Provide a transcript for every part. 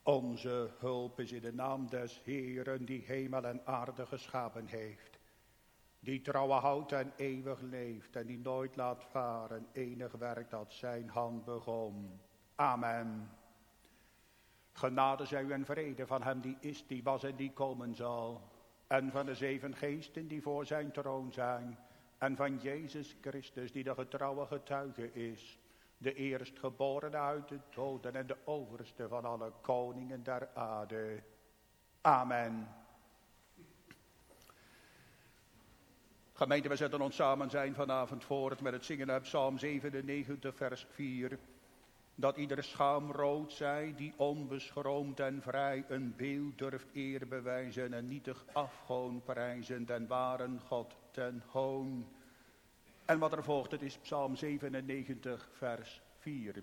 Onze hulp is in de naam des Heeren die hemel en aarde geschapen heeft. Die trouwe houdt en eeuwig leeft en die nooit laat varen enig werk dat zijn hand begon. Amen. Genade zij u en vrede van hem die is, die was en die komen zal. En van de 7 geesten die voor zijn troon zijn. En van Jezus Christus die de getrouwe getuige is. De eerstgeborene uit de doden en de overste van alle koningen der aarde. Amen. Gemeente, we zetten ons samen zijn vanavond voort met het zingen uit Psalm 97 vers 4. Dat ieder schaamrood zij die onbeschroomd en vrij een beeld durft eer bewijzen en nietig afgoon prijzen den waren God ten hoon. En wat er volgt, het is Psalm 97 vers 4.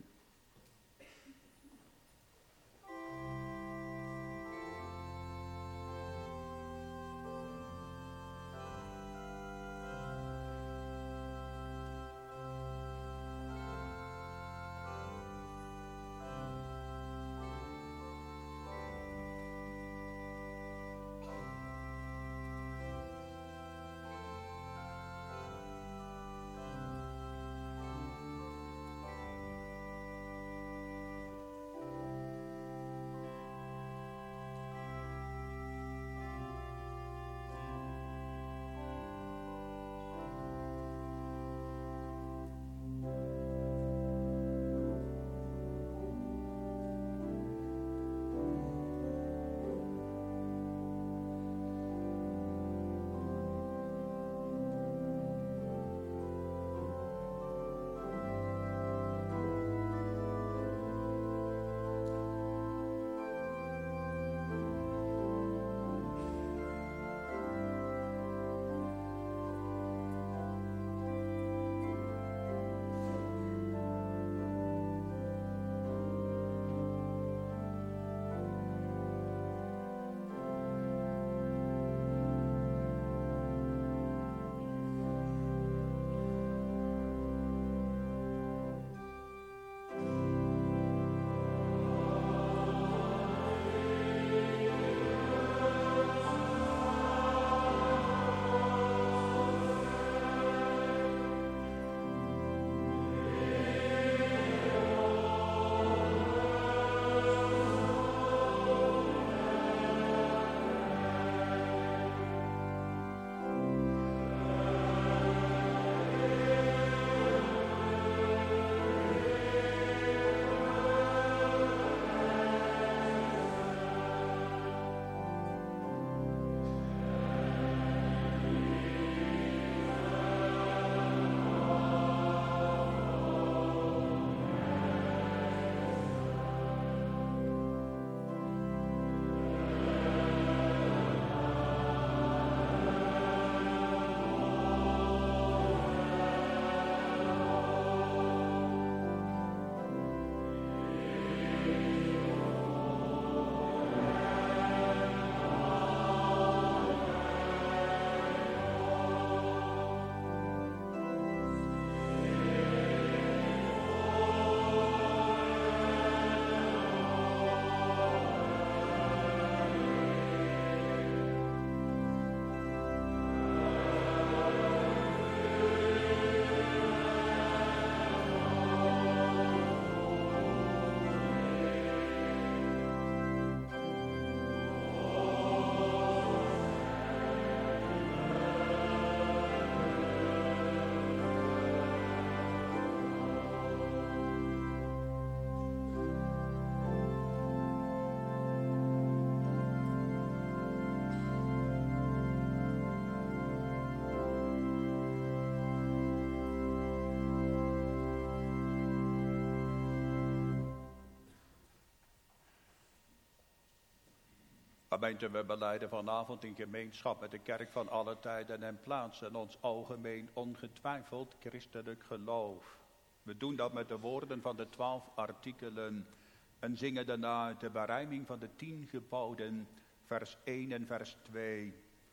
Gemeente, we belijden vanavond in gemeenschap met de kerk van alle tijden en plaatsen ons algemeen ongetwijfeld christelijk geloof. We doen dat met de woorden van de 12 artikelen en zingen daarna de berijming van de 10 geboden, vers 1 en vers 2.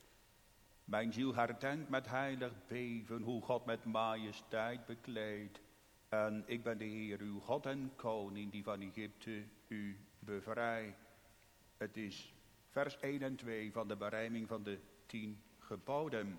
Mijn ziel herdenkt met heilig beven hoe God met majesteit bekleedt. En ik ben de Heer uw God en koning die van Egypte u bevrijdt. Het is vers 1 en 2 van de berijming van de 10 geboden.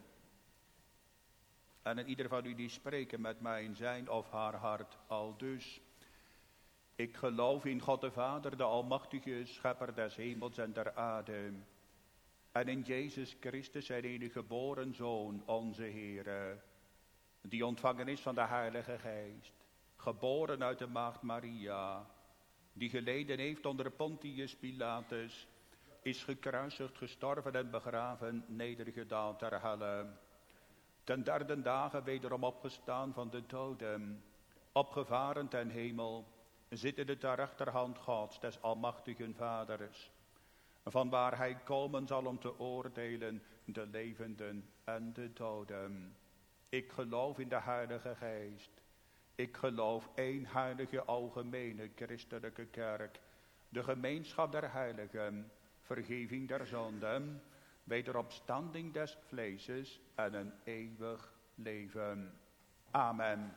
En ieder van u die spreken met mij in zijn of haar hart aldus. Ik geloof in God de Vader, de almachtige schepper des hemels en der aarde. En in Jezus Christus, zijn enige geboren Zoon, onze Heere, die ontvangen is van de Heilige Geest, geboren uit de maagd Maria, die geleden heeft onder Pontius Pilatus, is gekruisigd, gestorven en begraven, nedergedaald ter helle. Ten derde dagen wederom opgestaan van de doden, opgevaren ten hemel, zittende ter rechterhand Gods, des almachtigen Vaders, vanwaar hij komen zal om te oordelen de levenden en de doden. Ik geloof in de Heilige Geest. Ik geloof één heilige algemene christelijke kerk, de gemeenschap der heiligen, vergeving der zonden, wederopstanding des vleeses en een eeuwig leven. Amen.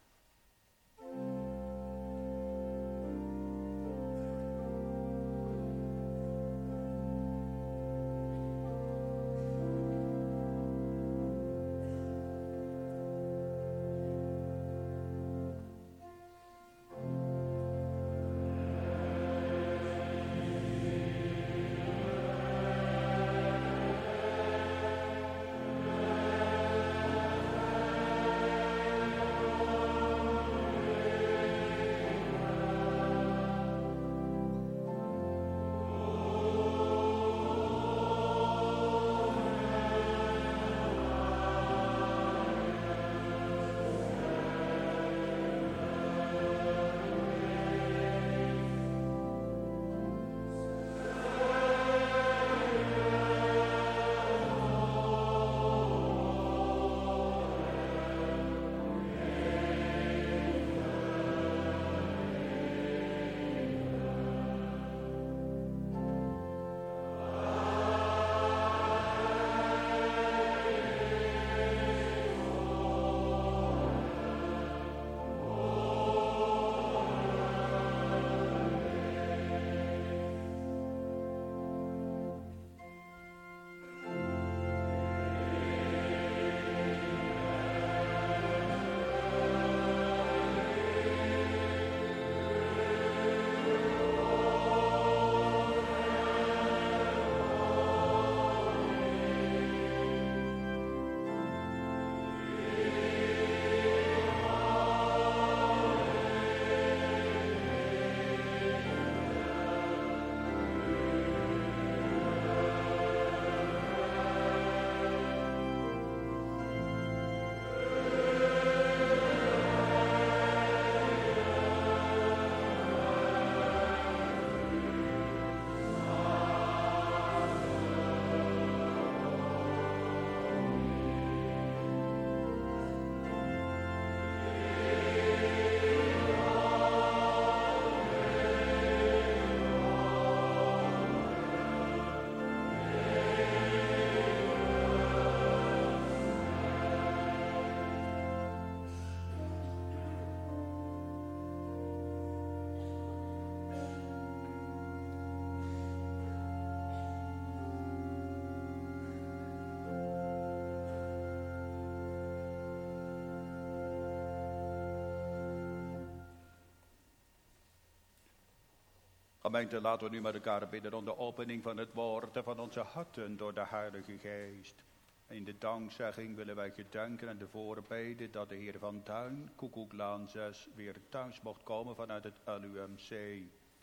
Gemeente, laten we nu met elkaar bidden om de opening van het woord en van onze harten door de Heilige Geest. In de dankzegging willen wij gedenken aan de voorbeden dat de Heer van Duin, Koekoeklaan 6, weer thuis mocht komen vanuit het LUMC.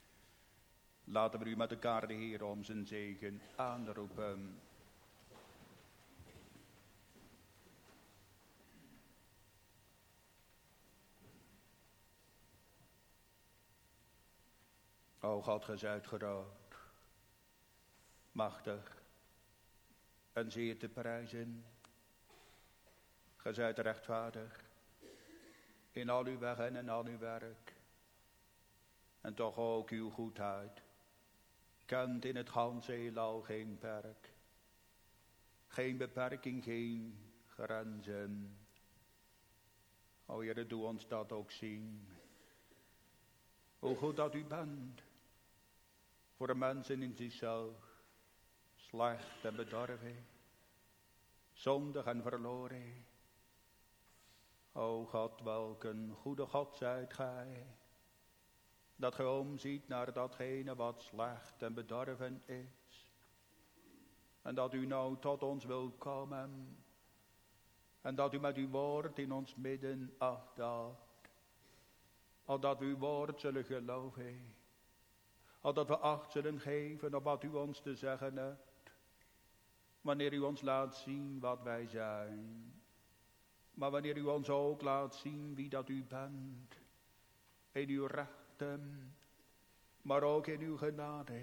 Laten we nu met elkaar de Heer om zijn zegen aanroepen. O God, gij zijt groot, machtig en zeer te prijzen. Gij zijt rechtvaardig in al uw weg en in al uw werk. En toch ook uw goedheid kent in het ganse heelal geen perk. Geen beperking, geen grenzen. O Heere, doe ons dat ook zien. Hoe goed dat u bent. voor de mensen in zichzelf, slecht en bedorven, zondig en verloren. O God, welk een goede God zijt gij, dat gij omziet naar datgene wat slecht en bedorven is. En dat u nou tot ons wil komen. En dat u met uw woord in ons midden afdaalt. Opdat we uw woord zullen geloven. Opdat we acht zullen geven op wat u ons te zeggen hebt. Wanneer u ons laat zien wat wij zijn. Maar wanneer u ons ook laat zien wie dat u bent. In uw rechten. Maar ook in uw genade.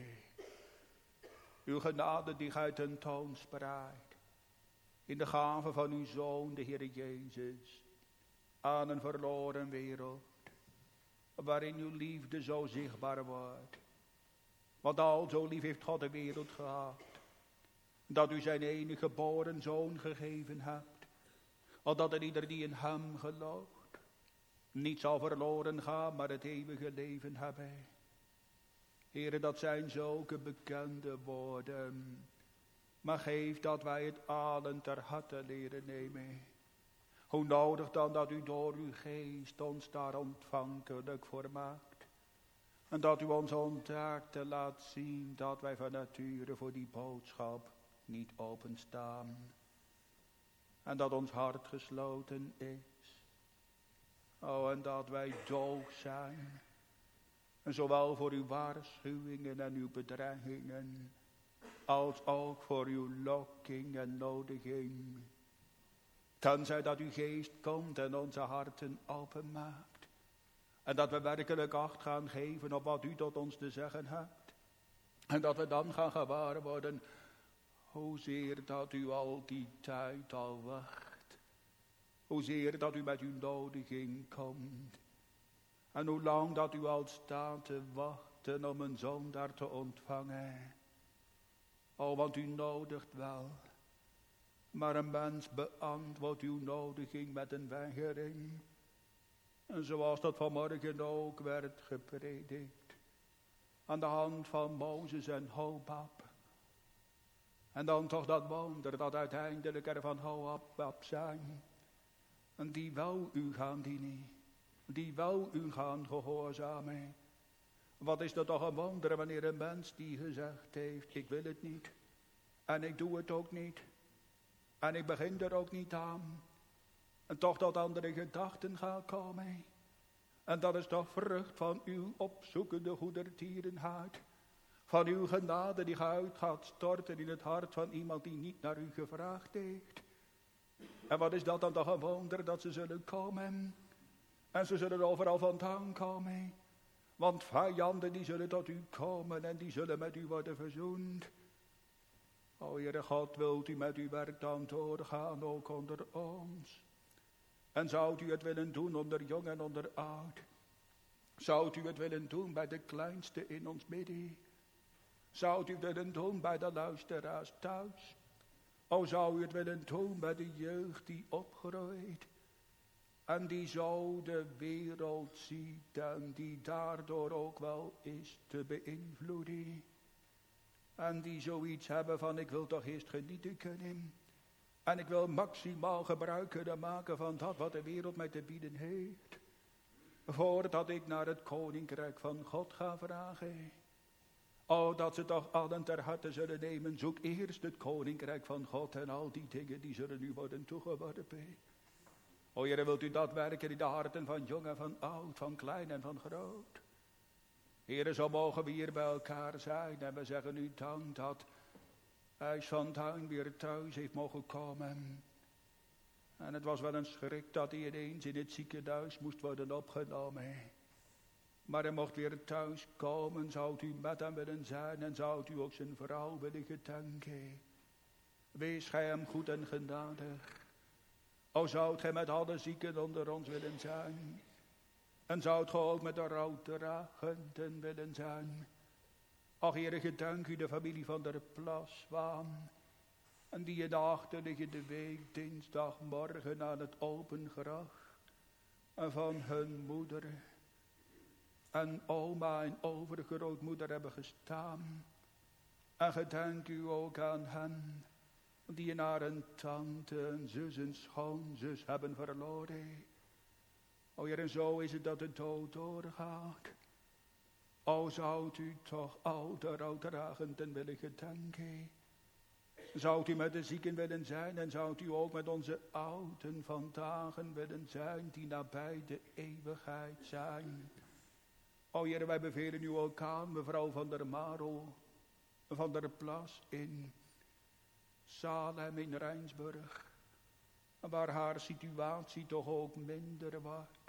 Uw genade die gij tentoonspreidt. In de gave van uw Zoon, de Heer Jezus. Aan een verloren wereld. Waarin uw liefde zo zichtbaar wordt. Want al zo lief heeft God de wereld gehad. Dat u zijn enige geboren Zoon gegeven hebt. Opdat er ieder die in hem gelooft. Niet zal verloren gaan, maar het eeuwige leven hebben. Heere, dat zijn zulke bekende woorden. Maar geef dat wij het allen ter harte leren nemen. Hoe nodig dan dat u door uw geest ons daar ontvankelijk voor maakt. En dat u ons ontdekt te laat zien dat wij van nature voor die boodschap niet openstaan. En dat ons hart gesloten is. O, en dat wij doof zijn. En zowel voor uw waarschuwingen en uw bedreigingen. Als ook voor uw lokking en nodiging. Tenzij dat uw geest komt en onze harten openmaakt. En dat we werkelijk acht gaan geven op wat u tot ons te zeggen hebt. En dat we dan gaan gewaar worden. Hoezeer dat u al die tijd al wacht. Hoezeer dat u met uw nodiging komt. En hoe lang dat u al staat te wachten om een zondaar te ontvangen. O, want u nodigt wel. Maar een mens beantwoordt uw nodiging met een weigering. En zoals dat vanmorgen ook werd gepredikt. Aan de hand van Mozes en Hobab. En dan toch dat wonder dat uiteindelijk er van Hobab zijn. En die wou u gaan dienen. Die wou u gaan gehoorzamen. Wat is dat toch een wonder wanneer een mens die gezegd heeft, ik wil het niet. En ik doe het ook niet. En ik begin er ook niet aan. En toch dat andere gedachten gaan komen. En dat is toch vrucht van uw opzoekende goedertierenheid. Van uw genade die uit gaat storten in het hart van iemand die niet naar u gevraagd heeft. En wat is dat dan toch een wonder dat ze zullen komen. En ze zullen overal vandaan komen. Want vijanden die zullen tot u komen en die zullen met u worden verzoend. O Heere God, wilt u met uw werk dan doorgaan, ook onder ons? En zou u het willen doen onder jong en onder oud? Zou u het willen doen bij de kleinste in ons midden? Zou u het willen doen bij de luisteraars thuis? O, zou u het willen doen bij de jeugd die opgroeit? En die zo de wereld ziet en die daardoor ook wel is te beïnvloeden. En die zoiets hebben van ik wil toch eerst genieten kunnen. En ik wil maximaal gebruik kunnen maken van dat wat de wereld mij te bieden heeft. Voordat ik naar het koninkrijk van God ga vragen. O, dat ze toch allen ter harte zullen nemen. Zoek eerst het koninkrijk van God en al die dingen die zullen u worden toegeworpen. O Heere, wilt u dat werken in de harten van jong en van oud, van klein en van groot. Heere, zo mogen we hier bij elkaar zijn en we zeggen u dank dat IJs van Duin weer thuis heeft mogen komen. En het was wel een schrik dat hij ineens in het ziekenhuis moest worden opgenomen. Maar hij mocht weer thuis komen, zou u met hem willen zijn en zou u ook zijn vrouw willen gedenken. Wees gij hem goed en genadig. O, zoudt gij met alle zieken onder ons willen zijn. En zoudt gij ook met de rouwdragenden willen zijn. Ach, Heere, gedenk u de familie van der Plaswaan. En die in de achterliggende week dinsdagmorgen aan het open graf van hun moeder. en oma en overgrootmoeder hebben gestaan. En gedenk u ook aan hen die naar een tante, een zus, een schoonzus hebben verloren. O Heer, en zo is het dat de dood doorgaat. O, zoudt u toch al de rouwdragenden willen gedenken? Zoudt u met de zieken willen zijn en zoudt u ook met onze ouden vandaag willen zijn die nabij de eeuwigheid zijn? O Heer, wij bevelen u ook aan, mevrouw van der Marel, van der Plas in Salem in Rijnsburg, waar haar situatie toch ook minder wordt.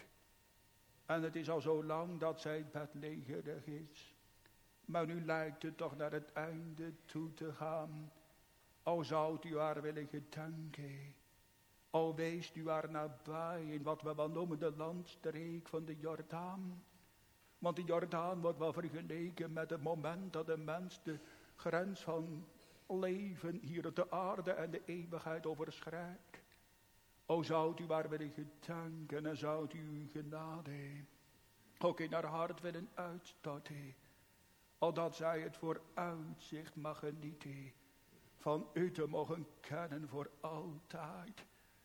En het is al zo lang dat zij bedlegerig is. Maar nu lijkt het toch naar het einde toe te gaan. O, zoudt u haar willen gedenken. O, weest u haar nabij in wat we wel noemen de landstreek van de Jordaan. Want de Jordaan wordt wel vergeleken met het moment dat de mens de grens van leven hier op de aarde en de eeuwigheid overschrijdt. O, zoudt u haar willen gedenken en zoudt u uw genade ook in haar hart willen uitstorten, opdat zij het vooruitzicht mag genieten van u te mogen kennen voor altijd.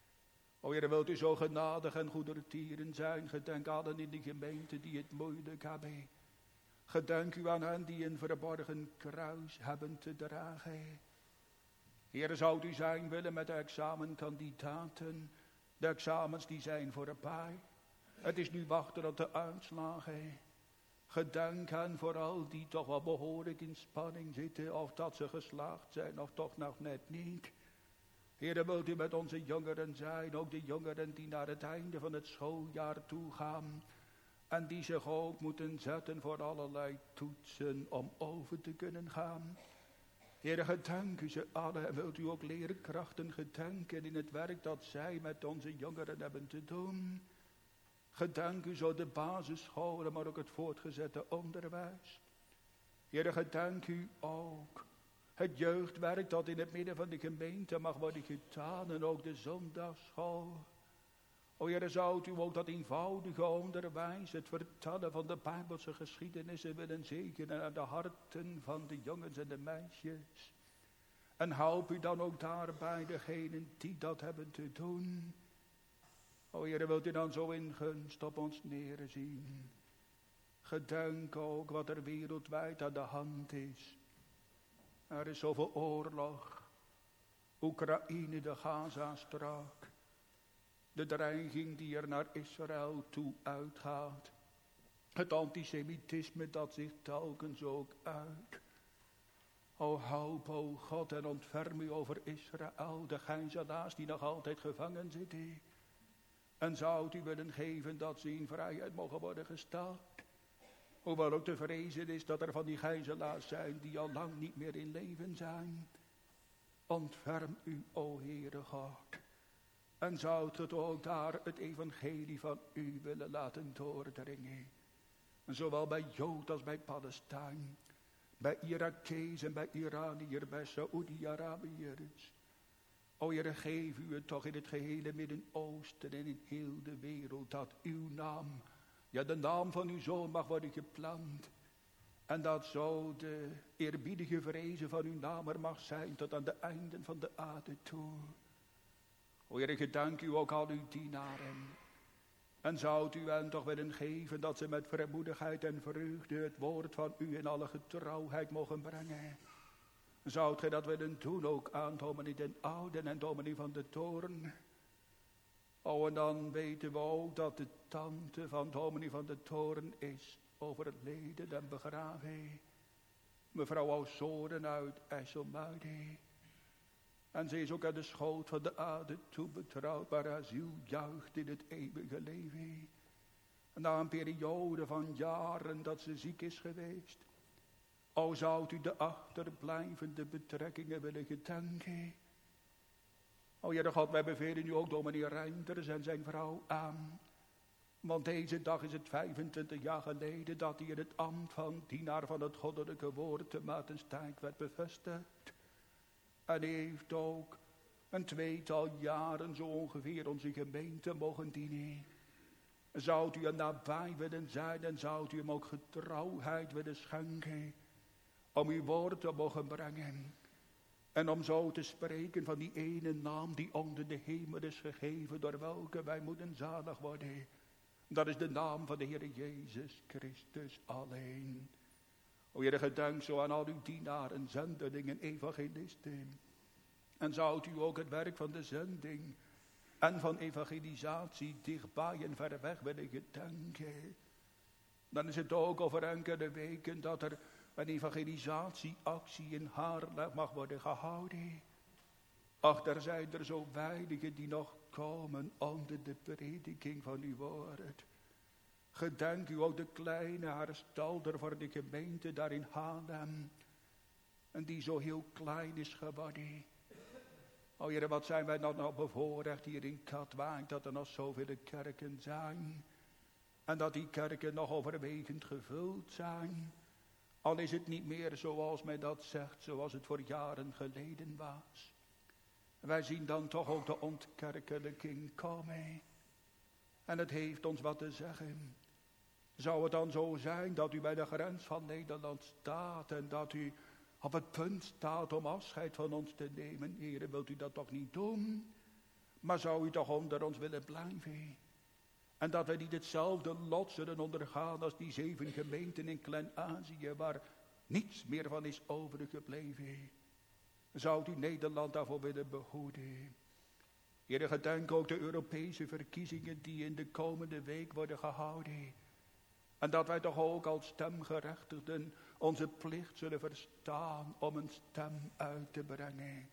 O Heer, wilt u zo genadig en goedertieren zijn, gedenk allen in de gemeente die het moeilijk hebben. Gedenk u aan hen die een verborgen kruis hebben te dragen. Heer, zou u zijn willen met de examenkandidaten. De examens die zijn voorbij. Het is nu wachten op de uitslagen. Gedenk hen vooral die toch wel behoorlijk in spanning zitten. Of dat ze geslaagd zijn of toch nog net niet. Heer, wilt u met onze jongeren zijn. Ook de jongeren die naar het einde van het schooljaar toe gaan. En die zich ook moeten zetten voor allerlei toetsen om over te kunnen gaan. Heer, gedenk u ze allen en wilt u ook leerkrachten gedenken in het werk dat zij met onze jongeren hebben te doen. Gedenk u zo de basisscholen, maar ook het voortgezette onderwijs. Heer, gedenk u ook het jeugdwerk dat in het midden van de gemeente mag worden gedaan en ook de zondagsschool. O Heer, zou u ook dat eenvoudige onderwijs, het vertellen van de Bijbelse geschiedenissen willen zegenen aan de harten van de jongens en de meisjes. En help u dan ook daarbij degenen die dat hebben te doen. O Heer, wilt u dan zo in gunst op ons neerzien. Gedenk ook wat er wereldwijd aan de hand is. Er is zoveel oorlog. Oekraïne, de Gazastrook. De dreiging die er naar Israël toe uitgaat. Het antisemitisme dat zich telkens ook uit. O help, o God, en ontferm u over Israël, de gijzelaars die nog altijd gevangen zitten. En zou u willen geven dat ze in vrijheid mogen worden gesteld. Hoewel ook te vrezen is dat er van die gijzelaars zijn die al lang niet meer in leven zijn. Ontferm u, o Heere God. En zoudt het ook daar het evangelie van u willen laten doordringen. Zowel bij Jood als bij Palestijn. Bij Irakees en bij Iraniërs, bij Saoedi-Arabiërs. O Heere, geef u het toch in het gehele Midden-Oosten en in heel de wereld. Dat uw naam, ja de naam van uw Zoon mag worden geplant. En dat zo de eerbiedige vrezen van uw naam er mag zijn tot aan de einden van de aarde toe. O Heer, ik dank u ook al uw dienaren. En zoudt u hen toch willen geven dat ze met vrijmoedigheid en vreugde het woord van u in alle getrouwheid mogen brengen. Zoudt gij dat willen doen ook aan dominee den Ouden en dominee van de Toren. O, en dan weten we ook dat de tante van dominee van de Toren is overleden en begraven. Mevrouw Ossoren uit IJsselmuiden. En ze is ook aan de schoot van de aarde toebetrouwd, maar haar ziel juicht in het eeuwige leven. En na een periode van jaren dat ze ziek is geweest. O, zoudt u de achterblijvende betrekkingen willen gedenken. O, Heere God, wij bevelen u ook dominee Reinders en zijn vrouw aan. Want deze dag is het 25 jaar geleden dat hij in het ambt van dienaar van het goddelijke woord te Maartensdijk werd bevestigd. En heeft ook een tweetal jaren zo ongeveer onze gemeente mogen dienen. Zou u hem nabij willen zijn en zou u hem ook getrouwheid willen schenken. Om uw woord te mogen brengen. En om zo te spreken van die ene naam die onder de hemel is gegeven. Door welke wij moeten zalig worden. Dat is de naam van de Heer Jezus Christus alleen. O Heer, gedenk zo aan al uw dienaren, zendelingen, evangelisten. En zou u ook het werk van de zending en van evangelisatie dichtbij en ver weg willen gedenken. Dan is het ook over enkele weken dat er een evangelisatieactie in Haarlem mag worden gehouden. Ach, er zijn er zo weinigen die nog komen onder de prediking van uw woord. Gedenk u ook de kleine herstelder voor de gemeente daar in Haarlem. En die zo heel klein is geworden. O Heer, wat zijn wij dan nou bevoorrecht hier in Katwijk dat er nog zoveel kerken zijn. En dat die kerken nog overwegend gevuld zijn. Al is het niet meer zoals men dat zegt, zoals het voor jaren geleden was. Wij zien dan toch ook de ontkerkelijking komen. En het heeft ons wat te zeggen. Zou het dan zo zijn dat u bij de grens van Nederland staat en dat u op het punt staat om afscheid van ons te nemen? Heere, wilt u dat toch niet doen? Maar zou u toch onder ons willen blijven? En dat wij niet hetzelfde lot zullen ondergaan als die 7 gemeenten in Klein-Azië waar niets meer van is overgebleven. Zou u Nederland daarvoor willen behoeden? Heere, gedenk ook de Europese verkiezingen die in de komende week worden gehouden. En dat wij toch ook als stemgerechtigden onze plicht zullen verstaan om een stem uit te brengen.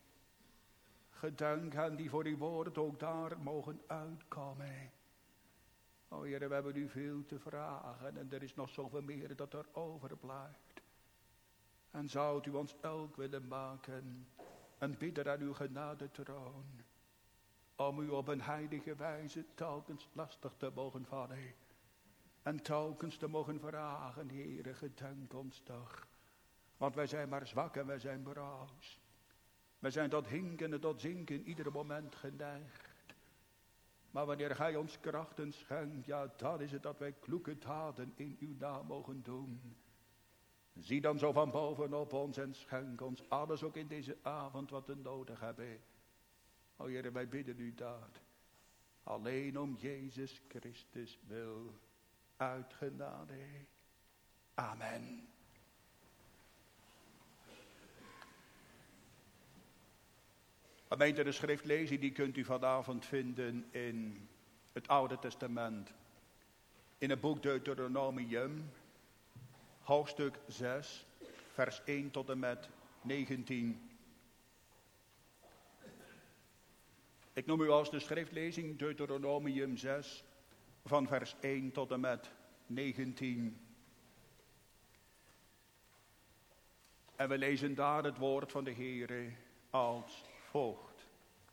Gedenk hen die voor uw woord ook daar mogen uitkomen. O Heer, we hebben u veel te vragen en er is nog zoveel meer dat er overblijft. En zou u ons elk willen maken en bidden aan uw genadetroon. Om u op een heilige wijze telkens lastig te mogen vallen. En telkens te mogen vragen, Heere, gedenk ons toch. Want wij zijn maar zwak en wij zijn broos. Wij zijn tot hinken en tot zinken ieder moment geneigd. Maar wanneer gij ons krachten schenkt, ja, dan is het dat wij kloeke daden in uw naam mogen doen. Zie dan zo van bovenop ons en schenk ons alles ook in deze avond wat we nodig hebben. O Heere, wij bidden u dat. Alleen om Jezus Christus wil. Uit genade. Amen. Gemeente, de schriftlezing die kunt u vanavond vinden in het Oude Testament. In het boek Deuteronomium, hoofdstuk 6, vers 1 tot en met 19. Ik noem u als de schriftlezing Deuteronomium 6, van vers 1 tot en met 19. En we lezen daar het woord van de Heere als volgt.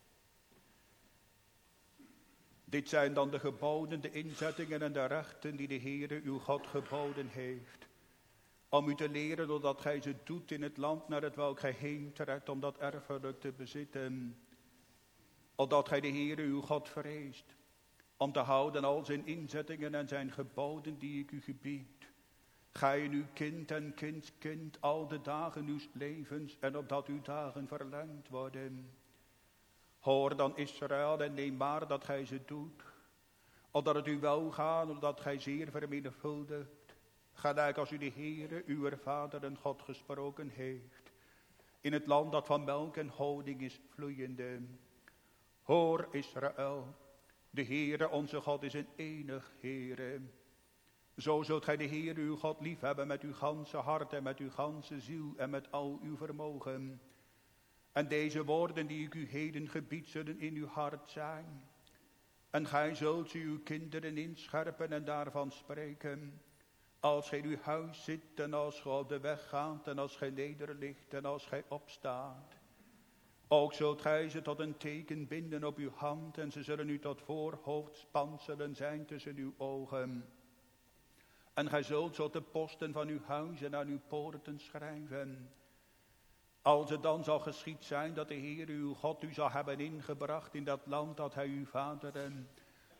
Dit zijn dan de geboden, de inzettingen en de rechten die de Heere uw God geboden heeft. Om u te leren doordat gij ze doet in het land naar het welk gij heen trekt om dat erfelijk te bezitten. Opdat gij de Heere uw God vreest. Om te houden al zijn inzettingen en zijn geboden die ik u gebied. Gij en uw kind en kindskind al de dagen uws levens en opdat uw dagen verlengd worden. Hoor dan Israël en neem waar dat gij ze doet. Opdat het u wel gaat, opdat gij zeer vermenigvuldigt. Gelijk als u de Heere, uw vader en God gesproken heeft. In het land dat van melk en honing is vloeiende. Hoor Israël. De Heere, onze God, is een enig Heere. Zo zult gij de Heere uw God liefhebben met uw ganse hart en met uw ganse ziel en met al uw vermogen. En deze woorden die ik u heden gebied zullen in uw hart zijn. En gij zult ze uw kinderen inscherpen en daarvan spreken. Als gij in uw huis zit en als gij op de weg gaat en als gij nederligt en als gij opstaat. Ook zult gij ze tot een teken binden op uw hand en ze zullen u tot voorhoofdspanselen zijn tussen uw ogen. En gij zult ze op de posten van uw huis en aan uw poorten schrijven. Als het dan zal geschied zijn dat de Heer uw God u zal hebben ingebracht in dat land dat hij uw vaderen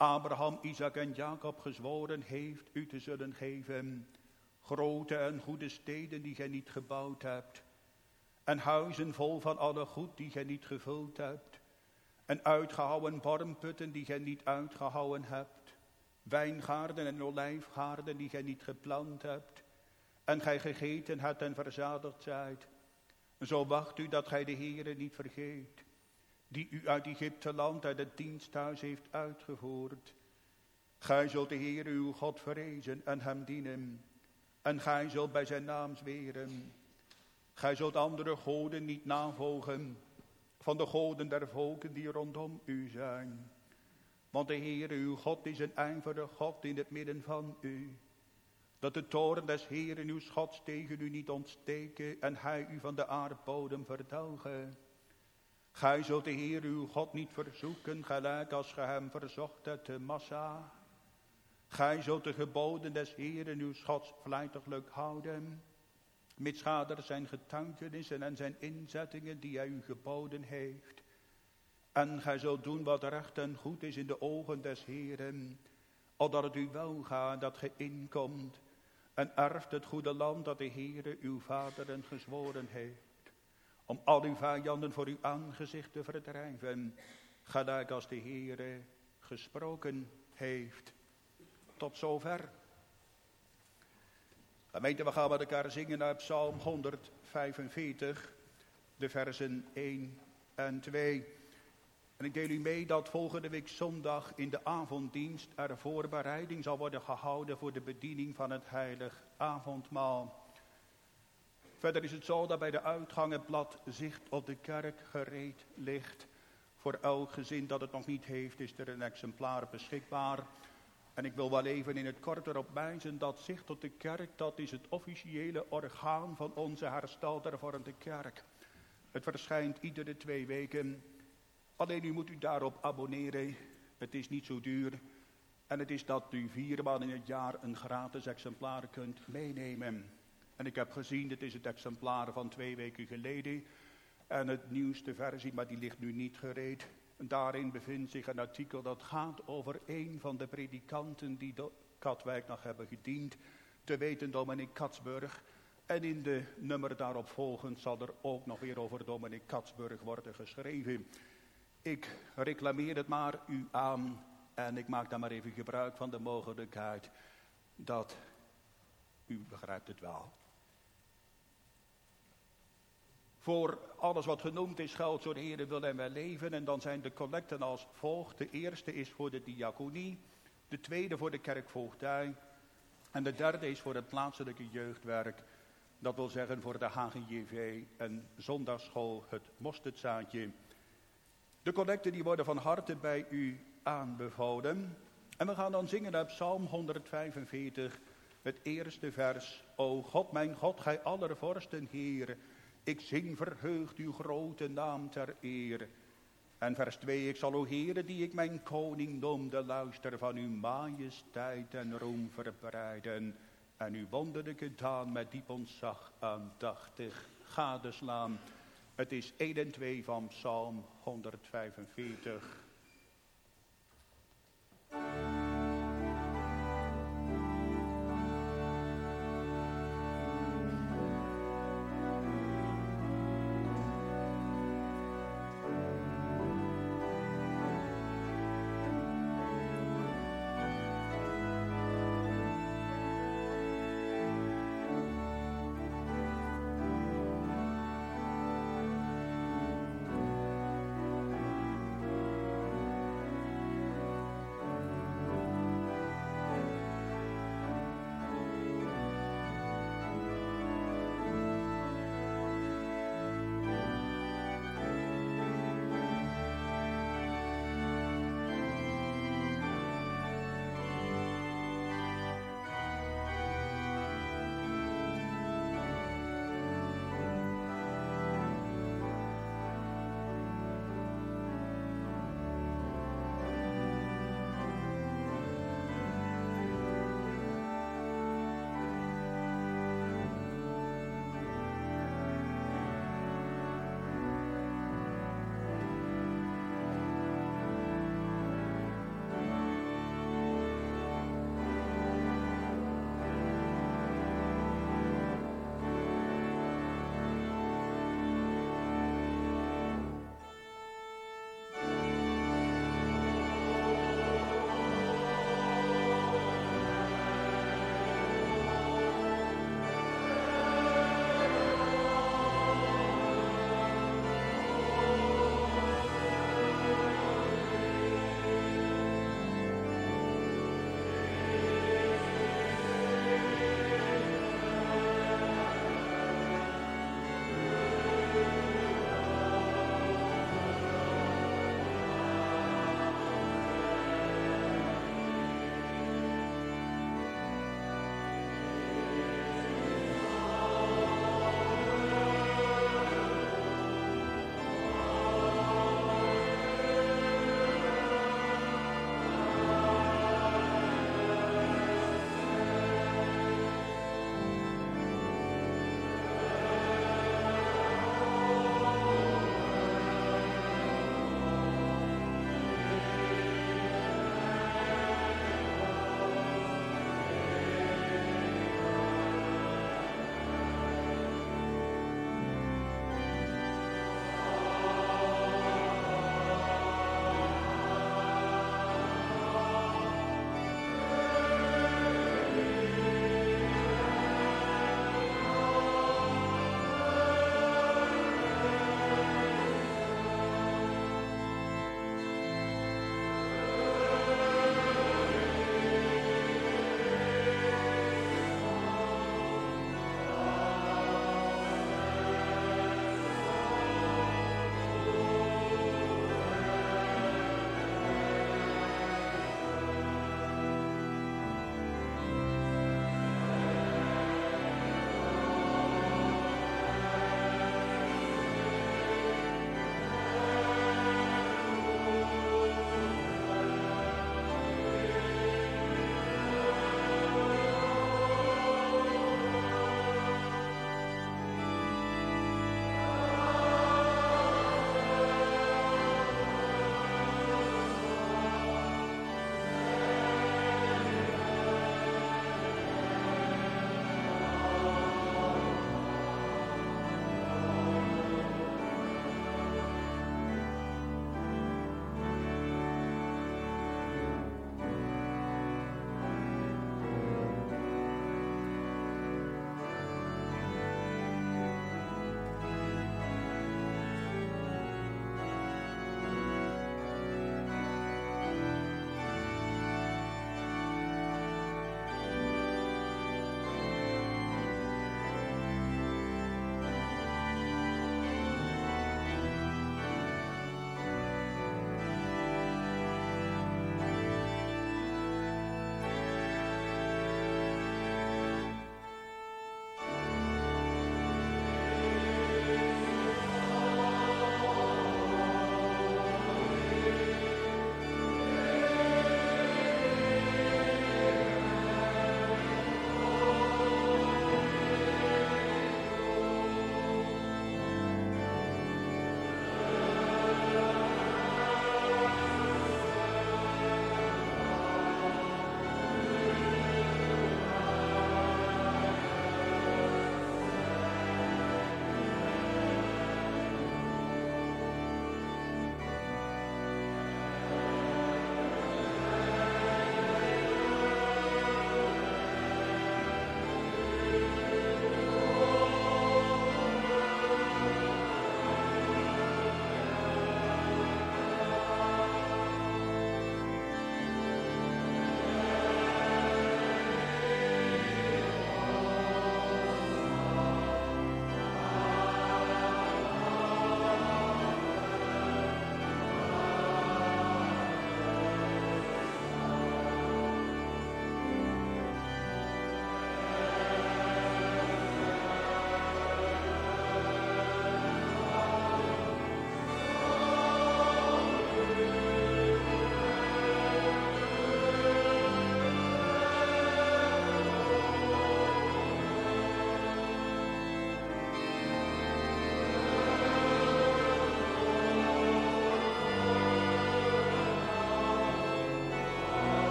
Abraham, Isaac en Jacob gezworen heeft u te zullen geven. Grote en goede steden die gij niet gebouwd hebt. En huizen vol van alle goed die gij niet gevuld hebt. En uitgehouwen bormputten die gij niet uitgehouwen hebt. Wijngaarden en olijfgaarden die gij niet geplant hebt. En gij gegeten hebt en verzadigd zijt. Zo wacht u dat gij de Heere niet vergeet. Die u uit Egypte land, uit het diensthuis heeft uitgevoerd. Gij zult de Heere uw God vrezen en hem dienen. En gij zult bij zijn naam zweren. Gij zult andere goden niet navolgen. Van de goden der volken die rondom u zijn. Want de Heere uw God is een ijverige God in het midden van u. Dat de toorn des Heeren uw Gods tegen u niet ontsteken en hij u van de aardbodem verdelgen. Gij zult de Heer uw God niet verzoeken, gelijk als ge hem verzocht hebt te Massa. Gij zult de geboden des Heeren uw Gods vlijtiglijk houden, mitsgader zijn getuigenissen en zijn inzettingen die hij u geboden heeft. En gij zult doen wat recht en goed is in de ogen des Heeren, opdat het u wel gaat dat ge inkomt en erft het goede land dat de Heere uw vaderen gezworen heeft. Om al uw vijanden voor uw aangezicht te verdrijven, gelijk als de Heere gesproken heeft. Tot zover. Gemeente, we gaan met elkaar zingen uit Psalm 145, de versen 1 en 2. En ik deel u mee dat volgende week zondag in de avonddienst er voorbereiding zal worden gehouden voor de bediening van het heilig avondmaal. Verder is het zo dat bij de uitgang het blad Zicht op de kerk gereed ligt. Voor elk gezin dat het nog niet heeft, is er een exemplaar beschikbaar. En ik wil wel even in het kort erop wijzen dat Zicht op de kerk, dat is het officiële orgaan van onze herstelde hervormde kerk. Het verschijnt iedere 2 weken. Alleen u moet u daarop abonneren. Het is niet zo duur. En het is dat u 4 maal in het jaar een gratis exemplaar kunt meenemen. En ik heb gezien, dit is het exemplaar van 2 weken geleden. En het nieuwste versie, maar die ligt nu niet gereed. En daarin bevindt zich een artikel dat gaat over een van de predikanten die de Katwijk nog hebben gediend. Te weten Dominic Katsburg. En in de nummer daarop volgend zal er ook nog weer over Dominic Katsburg worden geschreven. Ik reclameer het maar u aan en ik maak daar maar even gebruik van de mogelijkheid dat u begrijpt het wel. Voor alles wat genoemd is geldt, zo de Heere wil en wij leven. En dan zijn de collecten als volgt. De eerste is voor de diaconie. De tweede voor de kerkvoogdij. En de derde is voor het plaatselijke jeugdwerk. Dat wil zeggen voor de HGJV en zondagsschool Het Mosterdzaadje. De collecten die worden van harte bij u aanbevolen. En we gaan dan zingen uit Psalm 145, het eerste vers. O God, mijn God, gij aller vorsten Heer, ik zing verheugd uw grote naam ter eer. En vers 2, ik zal, o Heere, die ik mijn koning noem, de luister van uw majesteit en roem verbreiden. En uw wonderlijke daan met diep ontzag aandachtig gadeslaan. Het is 1 en 2 van Psalm 145.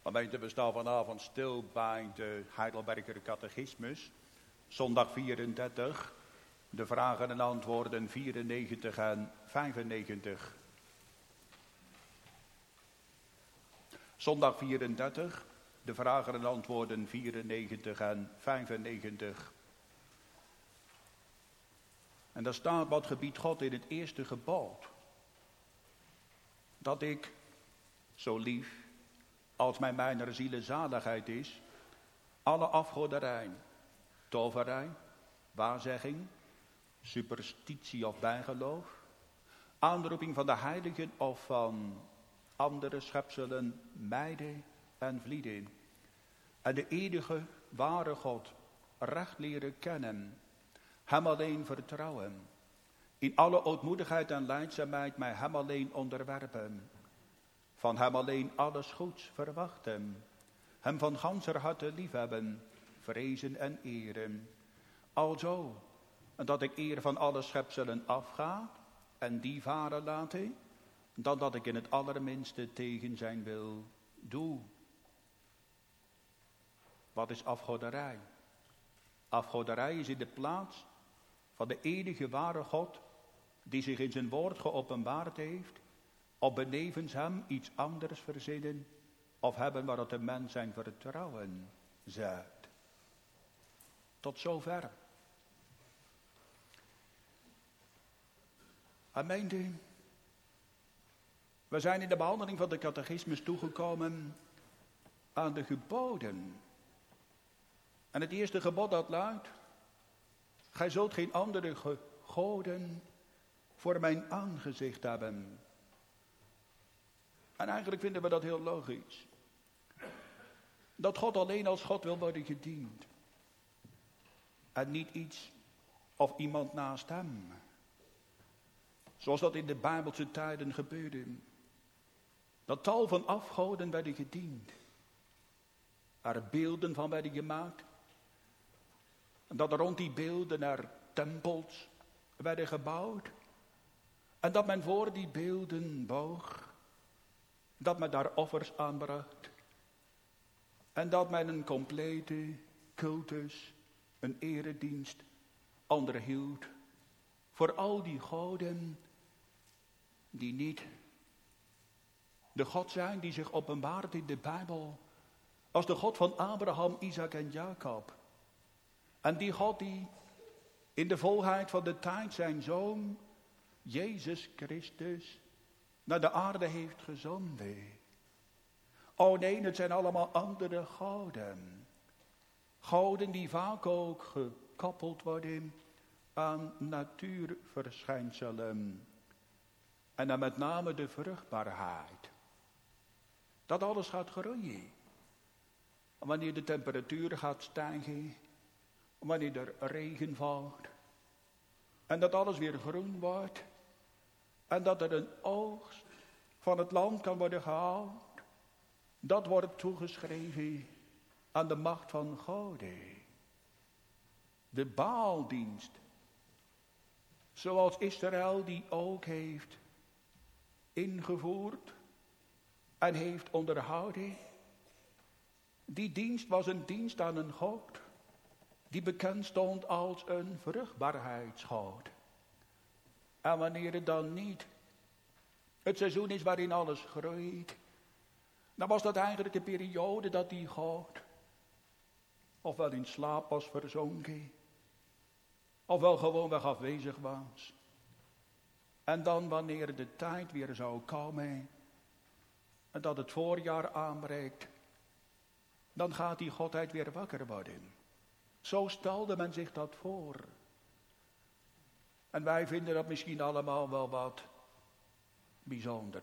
Gemeente, we staan vanavond stil bij de Heidelberger Catechismus. Zondag 34, de vragen en antwoorden 94 en 95. Zondag 34, de vragen en antwoorden 94 en 95. En daar staat: wat gebiedt God in het eerste gebod? Dat ik, zo lief als mij mijner ziele zaligheid is, alle afgoderij, toverij, waarzegging, superstitie of bijgeloof, aanroeping van de heiligen of van andere schepselen mijden en vlieden, en de eeuwige, ware God recht leren kennen, hem alleen vertrouwen, in alle ootmoedigheid en lijdzaamheid mij hem alleen onderwerpen, van hem alleen alles goeds verwachten, hem van ganser harte liefhebben, vrezen en eren, alzo dat ik eer van alle schepselen afga en die varen laten, dan dat ik in het allerminste tegen zijn wil doe. Wat is afgoderij? Afgoderij is in de plaats van de enige ware God, die zich in zijn woord geopenbaard heeft, of benevens hem iets anders verzinnen, of hebben waarop de mens zijn vertrouwen zet. Tot zover. Amen. We zijn in de behandeling van de catechismus toegekomen aan de geboden. En het eerste gebod dat luidt: gij zult geen andere goden voor mijn aangezicht hebben. En eigenlijk vinden we dat heel logisch. Dat God alleen als God wil worden gediend. En niet iets of iemand naast hem. Zoals dat in de Bijbelse tijden gebeurde. Dat tal van afgoden werden gediend. Er beelden van werden gemaakt. En dat er rond die beelden er tempels werden gebouwd. En dat men voor die beelden boog. Dat men daar offers aanbracht. En dat men een complete cultus, een eredienst onderhield. Voor al die goden die niet de God zijn die zich openbaart in de Bijbel. Als de God van Abraham, Isaac en Jacob. En die God die in de volheid van de tijd zijn zoon, Jezus Christus, naar de aarde heeft gezonden. Oh nee, het zijn allemaal andere goden. Goden die vaak ook gekoppeld worden aan natuurverschijnselen. En dan met name de vruchtbaarheid. Dat alles gaat groeien. Wanneer de temperatuur gaat stijgen. Wanneer er regen valt. En dat alles weer groen wordt. En dat er een oogst van het land kan worden gehaald. Dat wordt toegeschreven aan de macht van God. De Baaldienst. Zoals Israël die ook heeft ingevoerd en heeft onderhouden. Die dienst was een dienst aan een God die bekend stond als een vruchtbaarheidsgod. En wanneer het dan niet het seizoen is waarin alles groeit, dan was dat eigenlijk de periode dat die God ofwel in slaap was verzonken, ofwel gewoonweg afwezig was. En dan wanneer de tijd weer zou komen en dat het voorjaar aanbreekt, dan gaat die Godheid weer wakker worden. Zo stelde men zich dat voor. En wij vinden dat misschien allemaal wel wat bijzonder.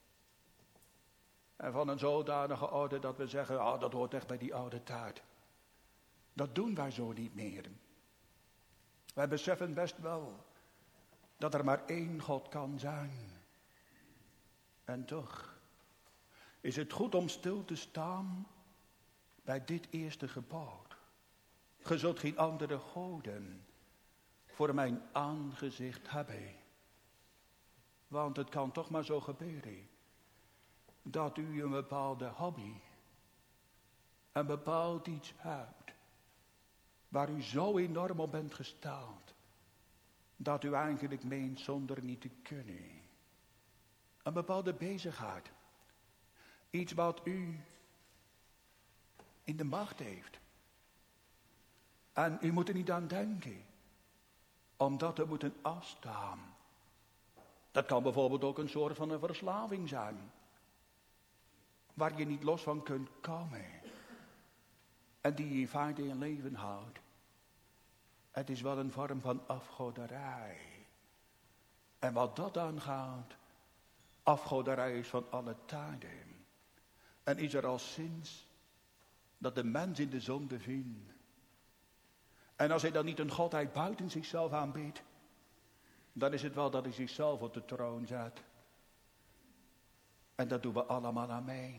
En van een zodanige orde dat we zeggen, dat hoort echt bij die oude tijd. Dat doen wij zo niet meer. Wij beseffen best wel dat er maar één God kan zijn. En toch is het goed om stil te staan bij dit eerste gebod. Ge zult geen andere goden voor mijn aangezicht hebben. Want het kan toch maar zo gebeuren dat u een bepaalde hobby een bepaald iets hebt, waar u zo enorm op bent gesteld, dat u eigenlijk meent zonder niet te kunnen. Een bepaalde bezigheid. Iets wat u in de macht heeft. En u moet er niet aan denken, om dat te moeten afstaan. Dat kan bijvoorbeeld ook een soort van een verslaving zijn, waar je niet los van kunt komen. En die je in feite in leven houdt. Het is wel een vorm van afgoderij. En wat dat aangaat, afgoderij is van alle tijden. En is er al sinds dat de mens in de zonde viel. En als hij dan niet een godheid buiten zichzelf aanbiedt, dan is het wel dat hij zichzelf op de troon zet. En dat doen we allemaal aan mee.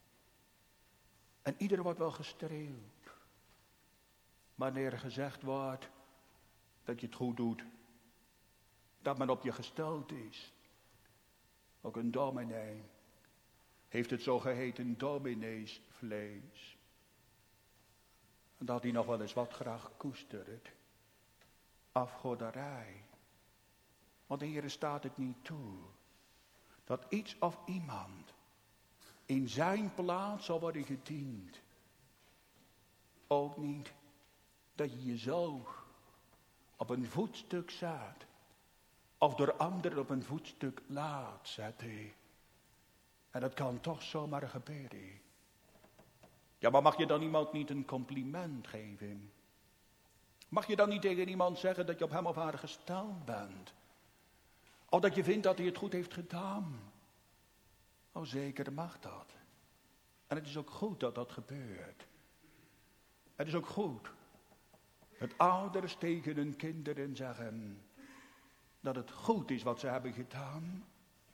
En ieder wordt wel gestreeld. Wanneer er gezegd wordt dat je het goed doet, dat men op je gesteld is. Ook een dominee heeft het zogeheten domineesvlees. En dat hij nog wel eens wat graag koestert. Afgoderij. Want de Heere staat het niet toe dat iets of iemand in zijn plaats zal worden gediend. Ook niet dat je jezelf op een voetstuk zet, of door anderen op een voetstuk laat zetten. En dat kan toch zomaar gebeuren. Ja, maar mag je dan iemand niet een compliment geven? Mag je dan niet tegen iemand zeggen dat je op hem of haar gesteld bent? Of dat je vindt dat hij het goed heeft gedaan? Oh, zeker mag dat. En het is ook goed dat dat gebeurt. Het is ook goed dat ouders tegen hun kinderen zeggen dat het goed is wat ze hebben gedaan.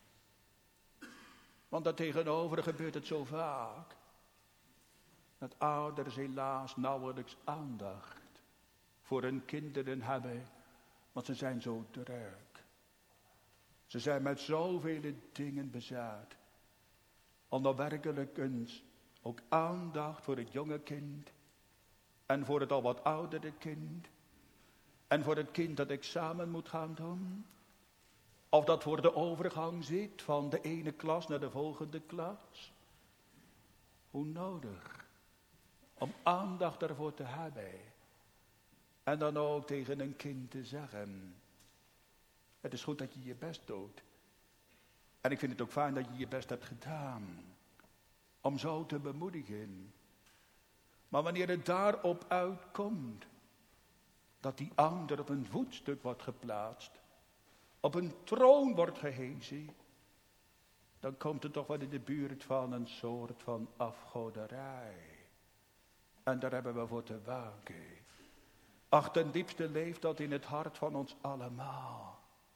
Want daartegenover gebeurt het zo vaak. Dat ouders helaas nauwelijks aandacht voor hun kinderen hebben, want ze zijn zo druk. Ze zijn met zoveel dingen bezet. Om dan werkelijk eens ook aandacht voor het jonge kind. En voor het al wat oudere kind. En voor het kind dat examen moet gaan doen. Of dat voor de overgang zit van de ene klas naar de volgende klas. Hoe nodig om aandacht ervoor te hebben. En dan ook tegen een kind te zeggen: het is goed dat je je best doet. En ik vind het ook fijn dat je je best hebt gedaan. Om zo te bemoedigen. Maar wanneer het daarop uitkomt, dat die ander op een voetstuk wordt geplaatst, op een troon wordt gehezen, dan komt het toch wel in de buurt van een soort van afgoderij. En daar hebben we voor te waken. Ach, ten diepste leeft dat in het hart van ons allemaal.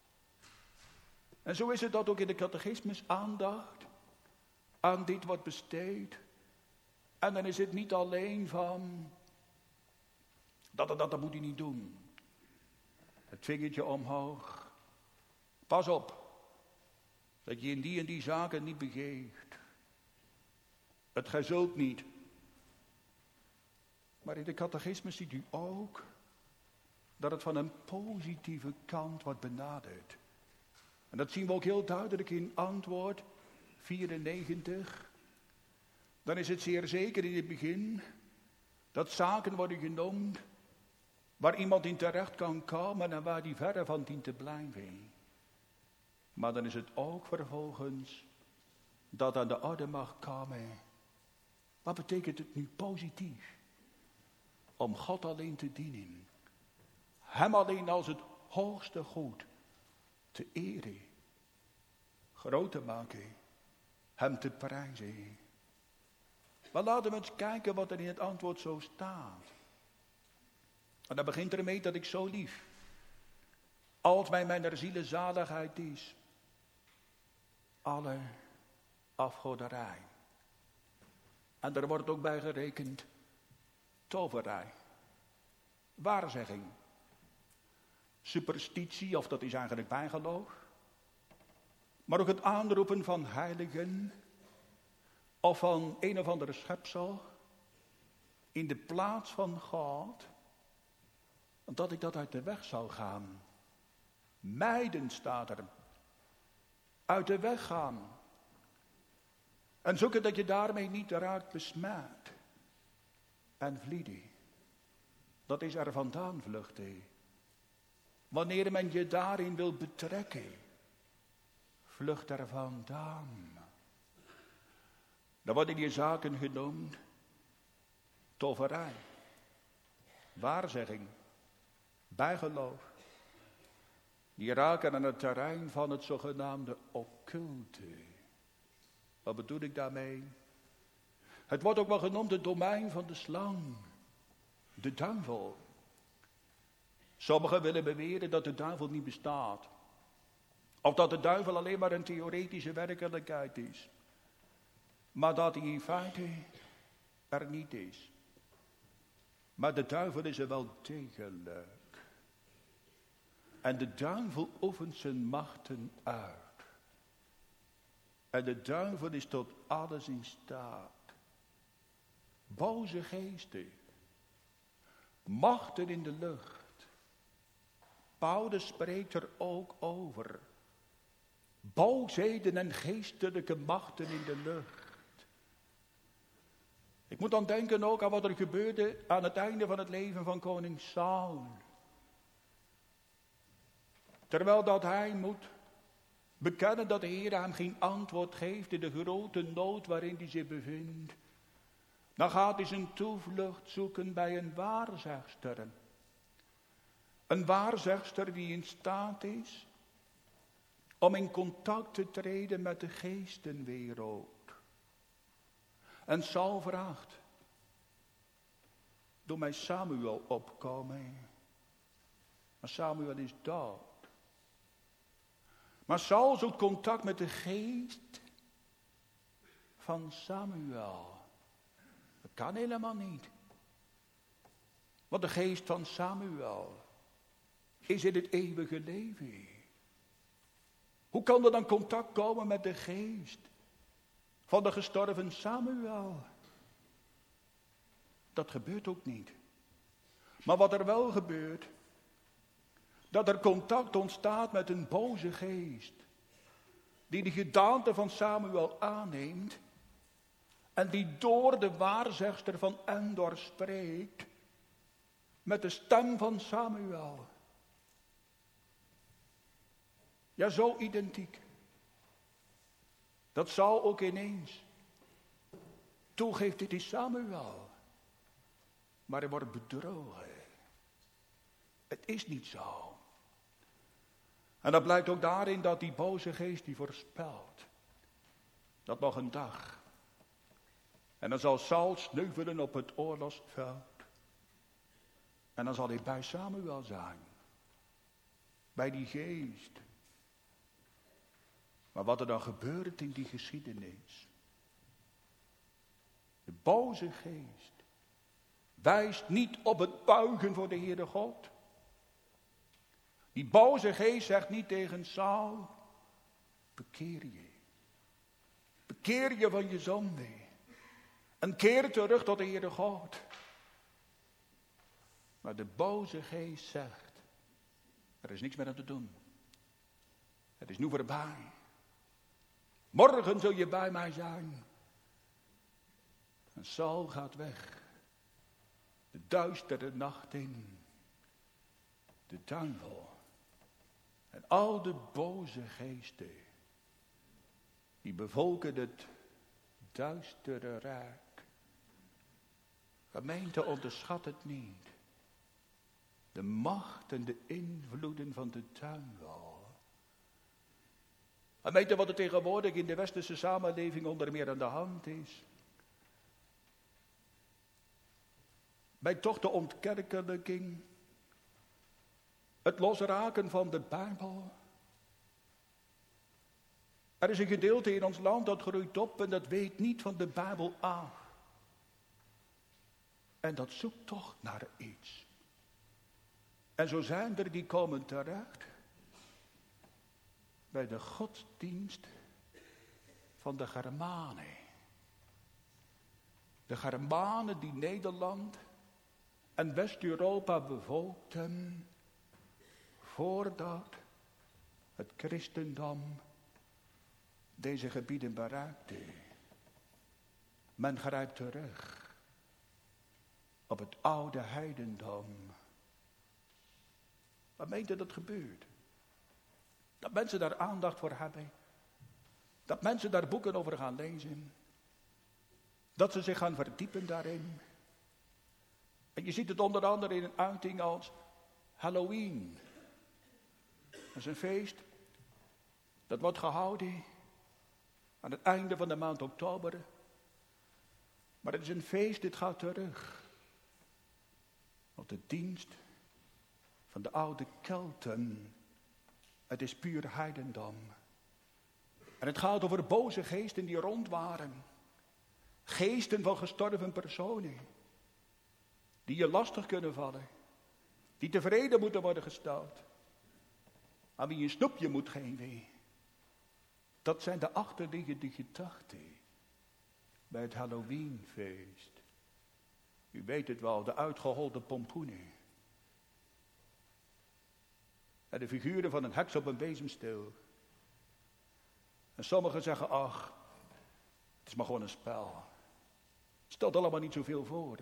En zo is het dat ook in de catechismus aandacht aan dit wordt besteed. En dan is het niet alleen van dat moet je niet doen. Het vingertje omhoog. Pas op dat je in die en die zaken niet begeeft. Het gij zult niet. Maar in de catechismus ziet u ook dat het van een positieve kant wordt benaderd. En dat zien we ook heel duidelijk in antwoord 94. Dan is het zeer zeker in het begin dat zaken worden genoemd waar iemand in terecht kan komen en waar die verre van dient te blijven. Maar dan is het ook vervolgens dat aan de orde mag komen. Wat betekent het nu positief? Om God alleen te dienen. Hem alleen als het hoogste goed te eren. Groot te maken. Hem te prijzen. Maar laten we eens kijken wat er in het antwoord zo staat. En dat begint ermee dat ik zo lief. Als mij mijn ziele zaligheid is. Alle afgoderij. En er wordt ook bij gerekend toverij. Waarzegging. Superstitie, of dat is eigenlijk bijgeloof. Maar ook het aanroepen van heiligen. Of van een of andere schepsel. in de plaats van God, dat ik dat uit de weg zou gaan. Mijden staat er. Uit de weg gaan. En zoeken dat je daarmee niet raakt besmet. En vlieden. Dat is er vandaan vluchten. Wanneer men je daarin wil betrekken, vlucht er vandaan. Dan worden die zaken genoemd toverij, waarzegging, bijgeloof. Die raken aan het terrein van het zogenaamde occulte. Wat bedoel ik daarmee? Het wordt ook wel genoemd het domein van de slang, de duivel. Sommigen willen beweren dat de duivel niet bestaat. Of dat de duivel alleen maar een theoretische werkelijkheid is. Maar dat hij in feite er niet is. Maar de duivel is er wel degelijk. En de duivel oefent zijn machten uit. En de duivel is tot alles in staat. Boze geesten. Machten in de lucht. Paulus spreekt er ook over. Boosheden en geestelijke machten in de lucht. Ik moet dan denken ook aan wat er gebeurde aan het einde van het leven van koning Saul. Terwijl dat hij moet bekennen dat de Heer hem geen antwoord geeft in de grote nood waarin hij zich bevindt. Dan gaat hij zijn toevlucht zoeken bij een waarzegster. Een waarzegster die in staat is om in contact te treden met de geestenwereld. En Saul vraagt, doe mij Samuel opkomen. Maar Samuel is dood. Maar Saul zoekt contact met de geest van Samuel. Dat kan helemaal niet. Want de geest van Samuel is in het eeuwige leven. Hoe kan er dan contact komen met de geest van de gestorven Samuel? Dat gebeurt ook niet. Maar wat er wel gebeurt, dat er contact ontstaat met een boze geest, die de gedaante van Samuel aanneemt en die door de waarzegster van Endor spreekt met de stem van Samuel. Ja, zo identiek. Dat Saul ook ineens toegeeft, dit is Samuel. Maar hij wordt bedrogen. Het is niet zo. En dat blijkt ook daarin dat die boze geest die voorspelt. Dat nog een dag. En dan zal Saul sneuvelen op het oorlogsveld. En dan zal hij bij Samuel zijn. Bij die geest. Maar wat er dan gebeurt in die geschiedenis. De boze geest wijst niet op het buigen voor de Heere God. Die boze geest zegt niet tegen Saul, bekeer je. Bekeer je van je zonde. En keer terug tot de Heere God. Maar de boze geest zegt, er is niks meer aan te doen. Het is nu voorbij. Morgen zul je bij mij zijn. En Saul gaat weg. De duistere nacht in. De duivel. En al de boze geesten. Die bevolken het duistere rijk. Gemeente, onderschat het niet. De macht en de invloeden van de duivel. En weet je wat er tegenwoordig in de westerse samenleving onder meer aan de hand is? Bij toch de ontkerkelijking, het losraken van de Bijbel. Er is een gedeelte in ons land dat groeit op en dat weet niet van de Bijbel af. En dat zoekt toch naar iets. En zo zijn er die komen terecht bij de godsdienst van de Germanen. De Germanen die Nederland en West-Europa bevolkten voordat het christendom deze gebieden bereikte. Men grijpt terug op het oude heidendom. Wat meent u dat gebeurt? Dat mensen daar aandacht voor hebben. Dat mensen daar boeken over gaan lezen. Dat ze zich gaan verdiepen daarin. En je ziet het onder andere in een uiting als Halloween. Dat is een feest. Dat wordt gehouden aan het einde van de maand oktober. Maar het is een feest, dit gaat terug op de dienst van de oude Kelten. Het is puur heidendom. En het gaat over boze geesten die rond waren. Geesten van gestorven personen. Die je lastig kunnen vallen. Die tevreden moeten worden gesteld. Aan wie je een snoepje moet geven. Dat zijn de achterliggende gedachten bij het Halloweenfeest. U weet het wel, de uitgeholde pompoenen. En de figuren van een heks op een bezemsteel. En sommigen zeggen, ach, het is maar gewoon een spel. Het stelt allemaal niet zoveel voor.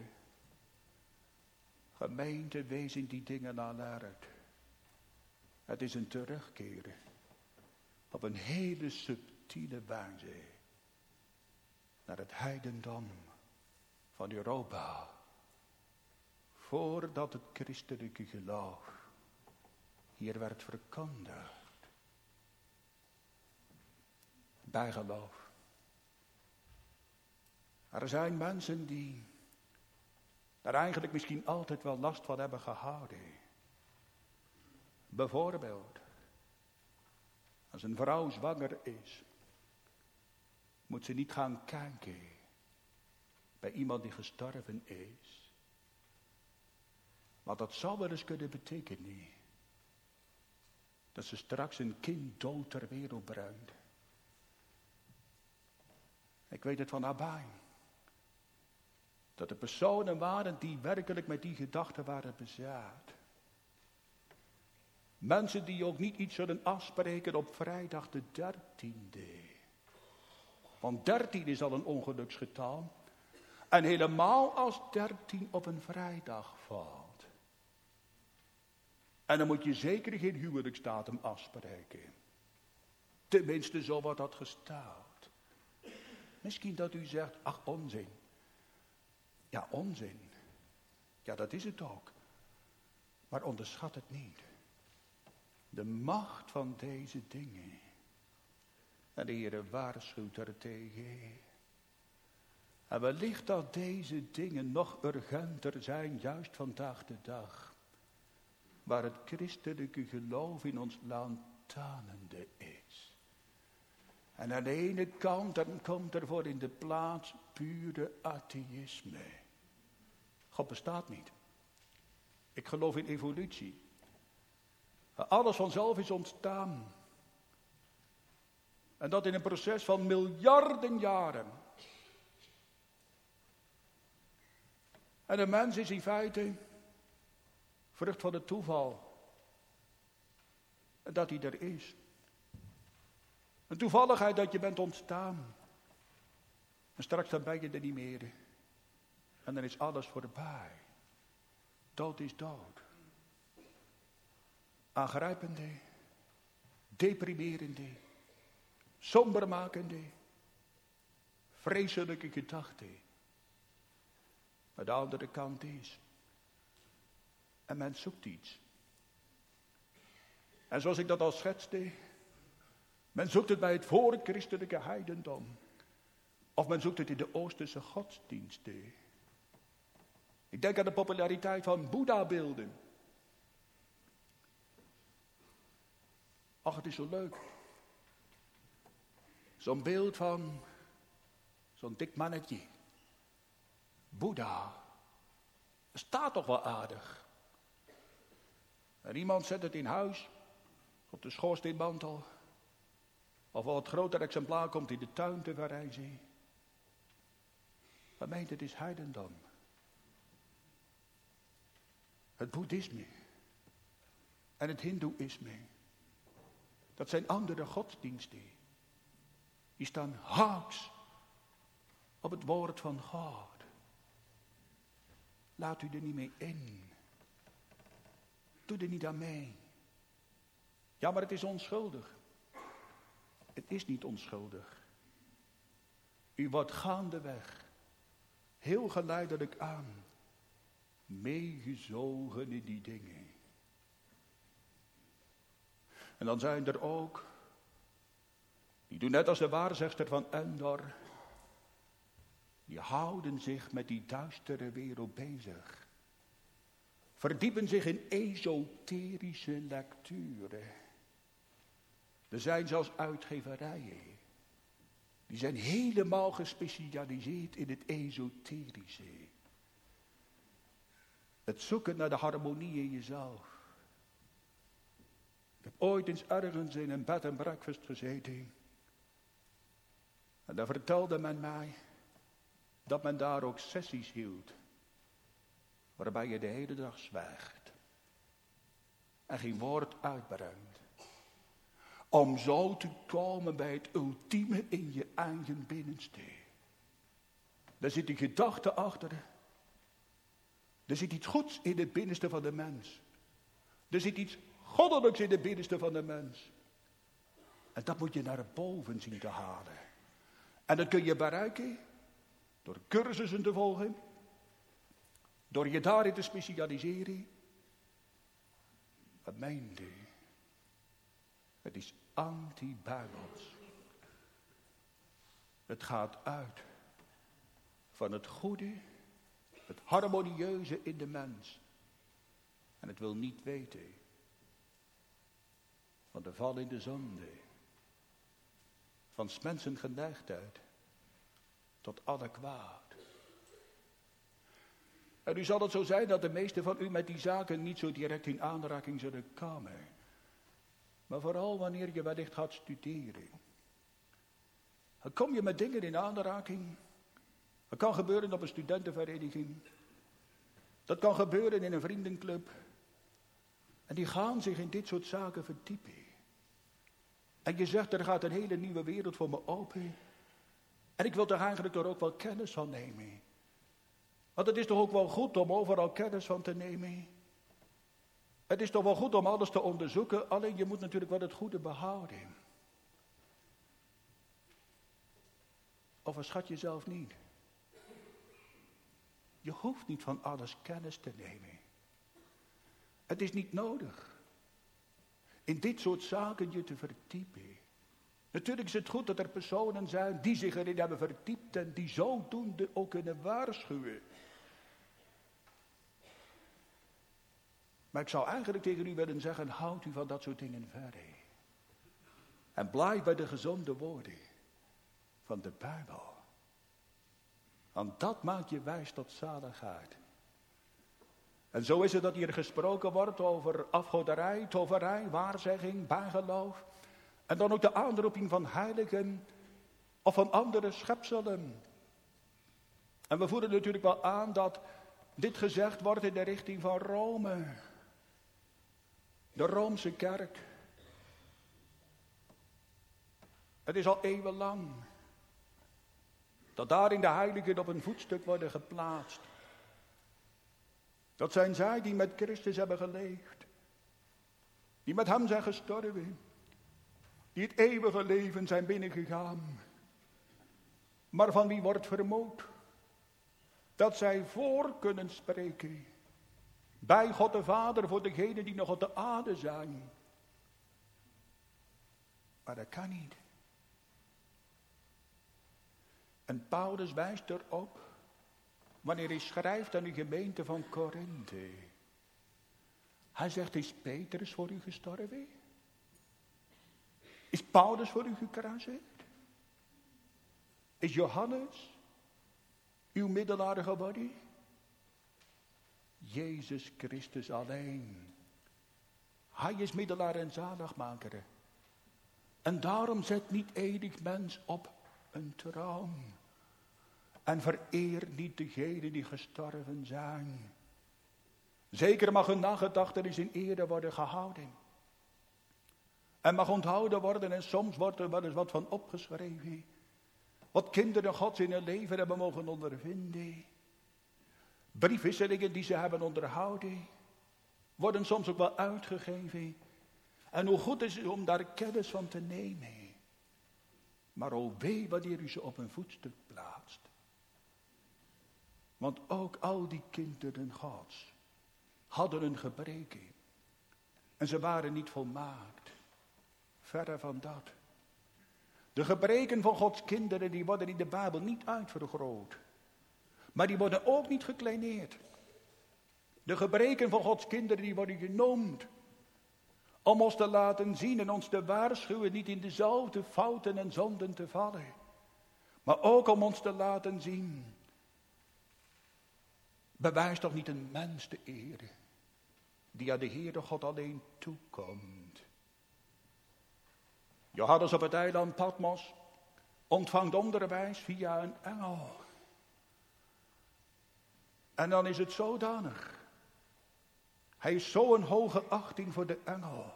Gemeente, wees in die dingen alert. Het is een terugkeren. Op een hele subtiele wijze. Naar het heidendom van Europa. Voordat het christelijke geloof hier werd verkondigd. Bijgeloof. Er zijn mensen die daar eigenlijk misschien altijd wel last van hebben gehouden. Bijvoorbeeld, als een vrouw zwanger is, moet ze niet gaan kijken bij iemand die gestorven is. Want dat zou wel eens kunnen betekenen dat ze straks een kind dood ter wereld brengt. Ik weet het van nabij. Dat er personen waren die werkelijk met die gedachten waren bezaad. Mensen die ook niet iets zullen afspreken op vrijdag de 13e. Want 13 is al een ongeluksgetal. En helemaal als 13 op een vrijdag valt. En dan moet je zeker geen huwelijksdatum afspreken. Tenminste, zo wordt dat gesteld. Misschien dat u zegt, ach, onzin. Ja, onzin. Ja, dat is het ook. Maar onderschat het niet. De macht van deze dingen. En de Heer waarschuwt er tegen. En wellicht dat deze dingen nog urgenter zijn, juist vandaag de dag. Waar het christelijke geloof in ons land tanende is. En aan de ene kant, dan komt er voor in de plaats pure atheïsme. God bestaat niet. Ik geloof in evolutie. Alles vanzelf is ontstaan. En dat in een proces van miljarden jaren. En de mens is in feite vrucht van het toeval. En dat hij er is. Een toevalligheid dat je bent ontstaan. En straks dan ben je er niet meer. En dan is alles voorbij. Dood is dood. Aangrijpende, deprimerende, sombermakende, vreselijke gedachten. Maar de andere kant is, en men zoekt iets. En zoals ik dat al schetste, men zoekt het bij het voorchristelijke heidendom. Of men zoekt het in de Oosterse godsdiensten. Ik denk aan de populariteit van Boeddha-beelden. Ach, het is zo leuk. Zo'n beeld van zo'n dik mannetje. Boeddha. Dat staat toch wel aardig. En iemand zet het in huis, op de schoorsteenmantel. Of al het groter exemplaar komt in de tuin te verrijzen. Maar gemeente, het is heidendom. Het boeddhisme en het hindoeïsme, dat zijn andere godsdiensten. Die staan haaks op het woord van God. Laat u er niet mee in. Doe er niet aan mee. Ja, maar het is onschuldig. Het is niet onschuldig. U wordt gaandeweg, heel geleidelijk aan, meegezogen in die dingen. En dan zijn er ook, die doen net als de waarzegster van Endor, die houden zich met die duistere wereld bezig. Verdiepen zich in esoterische lecturen. Er zijn zelfs uitgeverijen. Die zijn helemaal gespecialiseerd in het esoterische. Het zoeken naar de harmonie in jezelf. Ik heb ooit eens ergens in een bed and breakfast gezeten. En daar vertelde men mij dat men daar ook sessies hield. Waarbij je de hele dag zwijgt. En geen woord uitbrengt. Om zo te komen bij het ultieme in je eigen binnenste. Daar zit een gedachte achter. Er zit iets goeds in het binnenste van de mens. Er zit iets goddelijks in het binnenste van de mens. En dat moet je naar boven zien te halen. En dat kun je bereiken door cursussen te volgen. Door je daarin te specialiseren. Wat meent u? Het is anti-bijbels. Het gaat uit van het goede, het harmonieuze in de mens. En het wil niet weten van de val in de zonde. Van 's mensen geneigdheid tot alle kwaad. En nu zal het zo zijn dat de meesten van u met die zaken niet zo direct in aanraking zullen komen. Maar vooral wanneer je wellicht gaat studeren. Dan kom je met dingen in aanraking. Dat kan gebeuren op een studentenvereniging. Dat kan gebeuren in een vriendenclub. En die gaan zich in dit soort zaken verdiepen. En je zegt, er gaat een hele nieuwe wereld voor me open. En ik wil er eigenlijk er ook wel kennis van nemen. Want het is toch ook wel goed om overal kennis van te nemen. Het is toch wel goed om alles te onderzoeken. Alleen je moet natuurlijk wel het goede behouden. Of verschat jezelf niet. Je hoeft niet van alles kennis te nemen. Het is niet nodig. In dit soort zaken je te verdiepen. Natuurlijk is het goed dat er personen zijn die zich erin hebben verdiept. En die zodoende ook kunnen waarschuwen. Maar ik zou eigenlijk tegen u willen zeggen, houd u van dat soort dingen verre. En blijf bij de gezonde woorden van de Bijbel. Want dat maakt je wijs tot zaligheid. En zo is het dat hier gesproken wordt over afgoderij, toverij, waarzegging, bijgeloof. En dan ook de aanroeping van heiligen of van andere schepselen. En we voeren natuurlijk wel aan dat dit gezegd wordt in de richting van Rome. De Roomse kerk. Het is al eeuwenlang dat daarin de heiligen op een voetstuk worden geplaatst. Dat zijn zij die met Christus hebben geleefd. Die met hem zijn gestorven. Die het eeuwige leven zijn binnengegaan. Maar van wie wordt vermoed dat zij voor kunnen spreken. Bij God de Vader voor degenen die nog op de aarde zijn. Maar dat kan niet. En Paulus wijst erop, wanneer hij schrijft aan de gemeente van Korinthe. Hij zegt, is Petrus voor u gestorven? Is Paulus voor u gekruisigd? Is Johannes uw middelaar geworden? Jezus Christus alleen. Hij is middelaar en zaligmaker. En daarom zet niet enig mens op een troon. En vereer niet degenen die gestorven zijn. Zeker mag hun nagedachtenis in ere worden gehouden. En mag onthouden worden en soms wordt er wel eens wat van opgeschreven. Wat kinderen Gods in hun leven hebben mogen ondervinden. Briefwisselingen die ze hebben onderhouden. Worden soms ook wel uitgegeven. En hoe goed is het om daar kennis van te nemen. Maar o wee wanneer u ze op een voetstuk plaatst. Want ook al die kinderen Gods hadden een gebreken. En ze waren niet volmaakt. Verre van dat. De gebreken van Gods kinderen die worden in de Bijbel niet uitvergroot. Maar die worden ook niet gekleineerd. De gebreken van Gods kinderen die worden genoemd. Om ons te laten zien en ons te waarschuwen niet in dezelfde fouten en zonden te vallen. Maar ook om ons te laten zien. Bewijs toch niet een mens de eer die aan de Heere God alleen toekomt. Johannes op het eiland Patmos ontvangt onderwijs via een engel. En dan is het zodanig. Hij is zo een hoge achting voor de engel.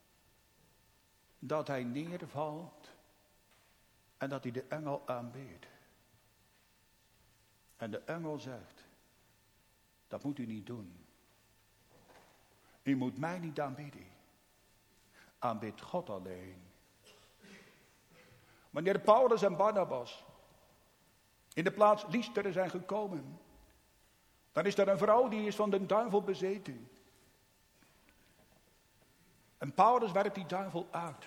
Dat hij neervalt. En dat hij de engel aanbidt. En de engel zegt. Dat moet u niet doen. U moet mij niet aanbidden. Aanbid God alleen. Wanneer Paulus en Barnabas in de plaats Lystra zijn gekomen. Dan is er een vrouw die is van de duivel bezeten. En Paulus werpt die duivel uit.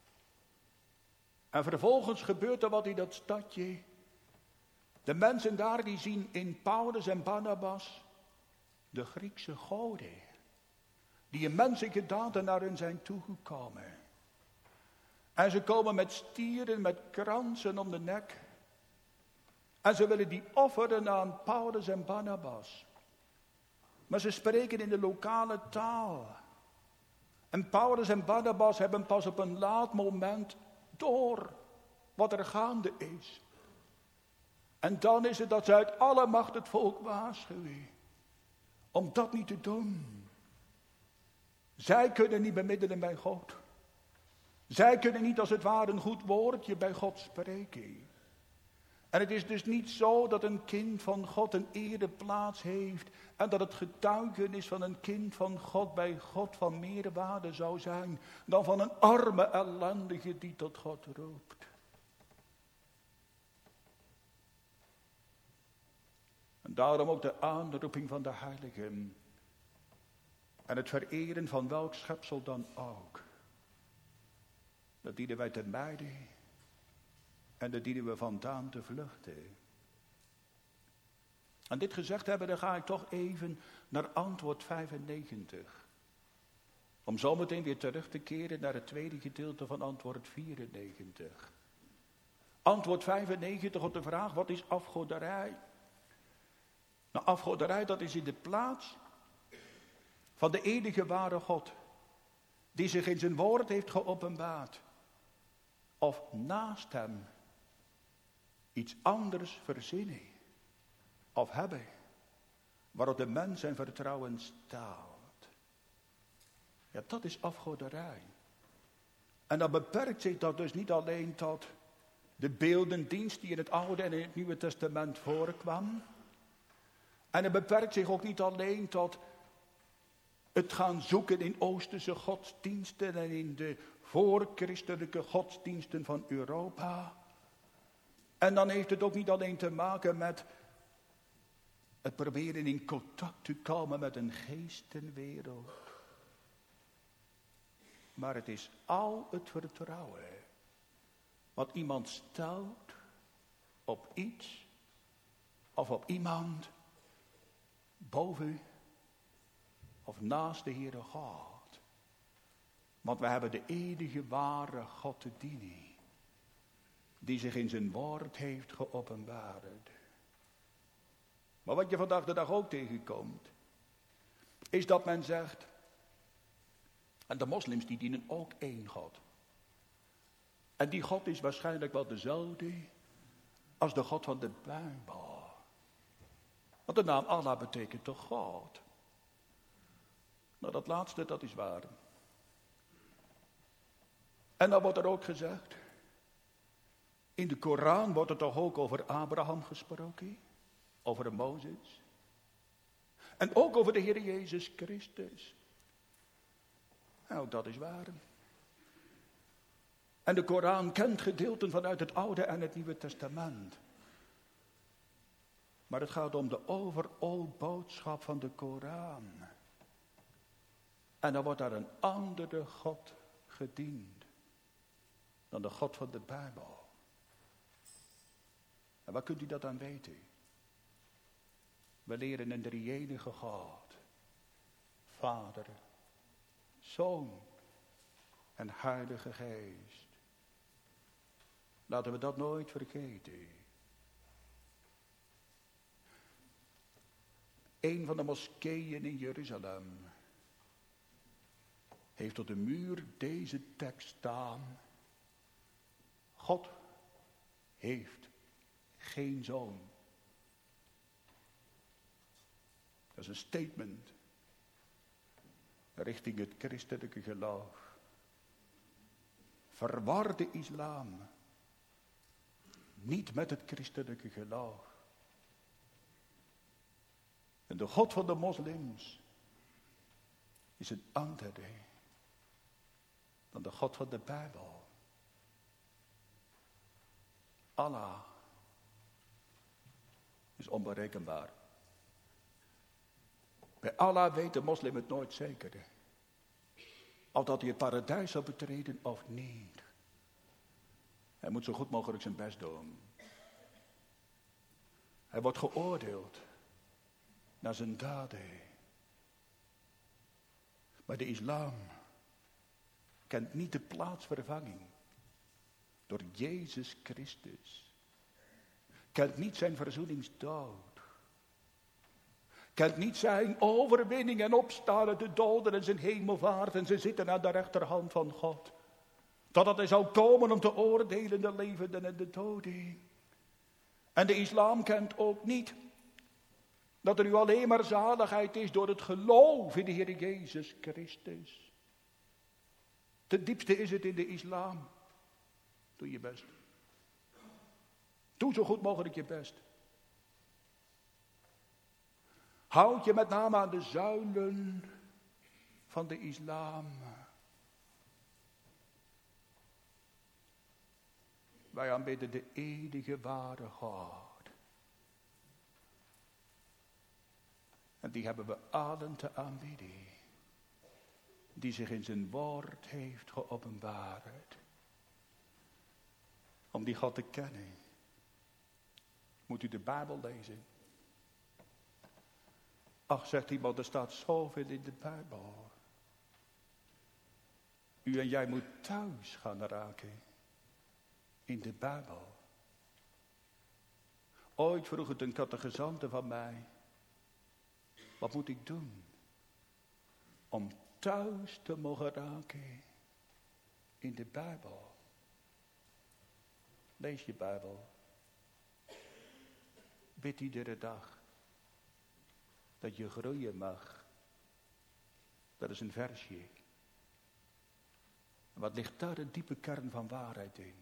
En vervolgens gebeurt er wat in dat stadje. De mensen daar die zien in Paulus en Barnabas de Griekse goden. Die in menselijke daden naar hen zijn toegekomen. En ze komen met stieren, met kransen om de nek. En ze willen die offeren aan Paulus en Barnabas. Maar ze spreken in de lokale taal. En Paulus en Barnabas hebben pas op een laat moment door wat er gaande is. En dan is het dat ze uit alle macht het volk waarschuwen. Om dat niet te doen. Zij kunnen niet bemiddelen bij God. Zij kunnen niet als het ware een goed woordje bij God spreken. En het is dus niet zo dat een kind van God een ereplaats heeft. En dat het getuigenis van een kind van God bij God van meer waarde zou zijn. Dan van een arme ellendige die tot God roept. En daarom ook de aanroeping van de heiligen. En het vereren van welk schepsel dan ook. Dat dienen wij te mijden. En dat dienen we vandaan te vluchten. En dit gezegd hebben, dan ga ik toch even naar antwoord 95. Om zometeen weer terug te keren naar het tweede gedeelte van antwoord 94. Antwoord 95 op de vraag, wat is afgoderij? Nou, afgoderij, dat is in de plaats van de enige ware God. Die zich in zijn woord heeft geopenbaard. Of naast hem iets anders verzinnen. Of hebben. Waarop de mens zijn vertrouwen stelt. Ja, dat is afgoderij. En dan beperkt zich dat dus niet alleen tot de beeldendienst die in het Oude en in het Nieuwe Testament voorkwam. En het beperkt zich ook niet alleen tot het gaan zoeken in Oosterse godsdiensten en in de voorchristelijke godsdiensten van Europa. En dan heeft het ook niet alleen te maken met het proberen in contact te komen met een geestenwereld. Maar het is al het vertrouwen wat iemand stelt op iets of op iemand boven of naast de Heere God. Want we hebben de enige ware God te dienen. Die zich in zijn woord heeft geopenbaard. Maar wat je vandaag de dag ook tegenkomt. Is dat men zegt. En de moslims die dienen ook één God. En die God is waarschijnlijk wel dezelfde. als de God van de Bijbel. Want de naam Allah betekent toch God. Nou, dat laatste, dat is waar. En dan wordt er ook gezegd, in de Koran wordt er toch ook over Abraham gesproken, over Mozes. En ook over de Heer Jezus Christus. Nou, dat is waar. En de Koran kent gedeelten vanuit het Oude en het Nieuwe Testament. Maar het gaat om de overal boodschap van de Koran. En dan wordt daar een andere God gediend dan de God van de Bijbel. En waar kunt u dat aan weten? We leren een drie-enige God. Vader, Zoon en Heilige Geest. Laten we dat nooit vergeten. Een van de moskeeën in Jeruzalem heeft op de muur deze tekst staan. God heeft geen zoon. Dat is een statement richting het christelijke geloof. Verwar de islam niet met het christelijke geloof. En de God van de moslims is een andere dan de God van de Bijbel. Allah is onberekenbaar. Bij Allah weet de moslim het nooit zeker. Of dat hij het paradijs zal betreden of niet. Hij moet zo goed mogelijk zijn best doen. Hij wordt geoordeeld naar zijn daden. Maar de islam kent niet de plaatsvervanging door Jezus Christus. Kent niet zijn verzoeningsdood. Kent niet zijn overwinning en opstaan uit de doden en zijn hemelvaart en ze zitten aan de rechterhand van God. Totdat hij zou komen om te oordelen de levenden en de doden. En de islam kent ook niet dat er nu alleen maar zaligheid is door het geloof in de Heer Jezus Christus. Ten diepste is het in de islam. Doe je best. Doe zo goed mogelijk je best. Houd je met name aan de zuilen van de islam. Wij aanbidden de enige ware God. En die hebben we allen te aanbidden. Die zich in zijn woord heeft geopenbaard. Om die God te kennen, moet u de Bijbel lezen. Ach, zegt iemand, er staat zoveel in de Bijbel. U en jij moet thuis gaan raken in de Bijbel. Ooit vroeg het een catechizante van mij. Wat moet ik doen om thuis te mogen raken in de Bijbel? Lees je Bijbel. Bid iedere dag dat je groeien mag. Dat is een versje. Wat ligt daar een diepe kern van waarheid in?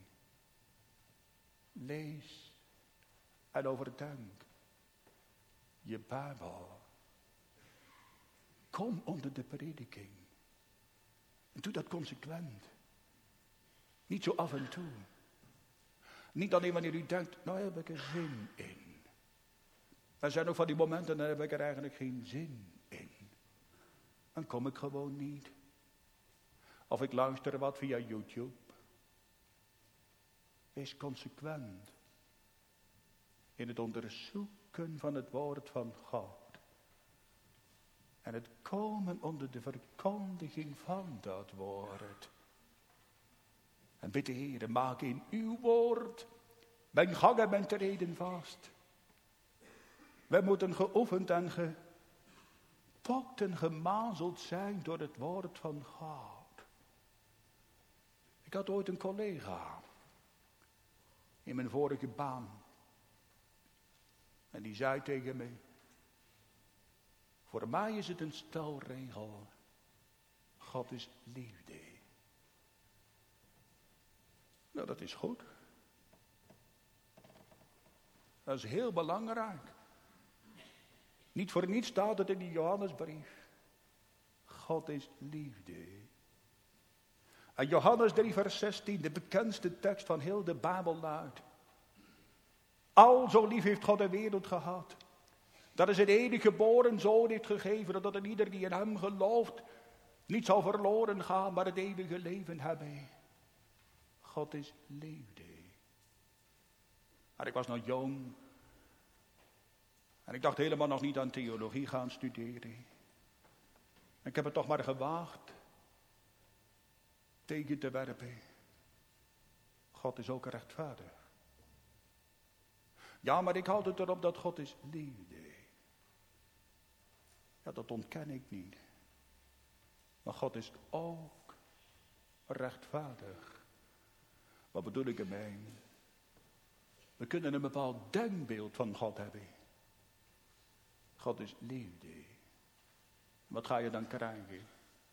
Lees en overdenk je Bijbel. Kom onder de prediking. En doe dat consequent. Niet zo af en toe. Niet alleen wanneer u denkt, nou heb ik er zin in. Er zijn ook van die momenten, dan heb ik er eigenlijk geen zin in. Dan kom ik gewoon niet. Of ik luister wat via YouTube. Wees consequent in het onderzoeken van het woord van God. En het komen onder de verkondiging van dat woord. En bid de Heere, maak in uw woord mijn gang en mijn treden vast. Wij moeten geoefend en getokt en gemazeld zijn door het woord van God. Ik had ooit een collega in mijn vorige baan. En die zei tegen me, voor mij is het een stelregel. God is liefde. Nou, dat is goed. Dat is heel belangrijk. Niet voor niets staat het in die Johannesbrief. God is liefde. En Johannes 3 vers 16, de bekendste tekst van heel de Bijbel luidt. Al zo lief heeft God de wereld gehad. Dat is een enige geboren zoon heeft gegeven. Dat een ieder die in hem gelooft niet zal verloren gaan, maar het eeuwige leven hebben. God is liefde. Maar ik was nog jong. En ik dacht helemaal nog niet aan theologie gaan studeren. Ik heb het toch maar gewaagd tegen te werpen. God is ook rechtvaardig. Ja, maar ik houd het erop dat God is liefde. Ja, dat ontken ik niet. Maar God is ook rechtvaardig. Wat bedoel ik ermee? We kunnen een bepaald denkbeeld van God hebben. God is liefde. Wat ga je dan krijgen?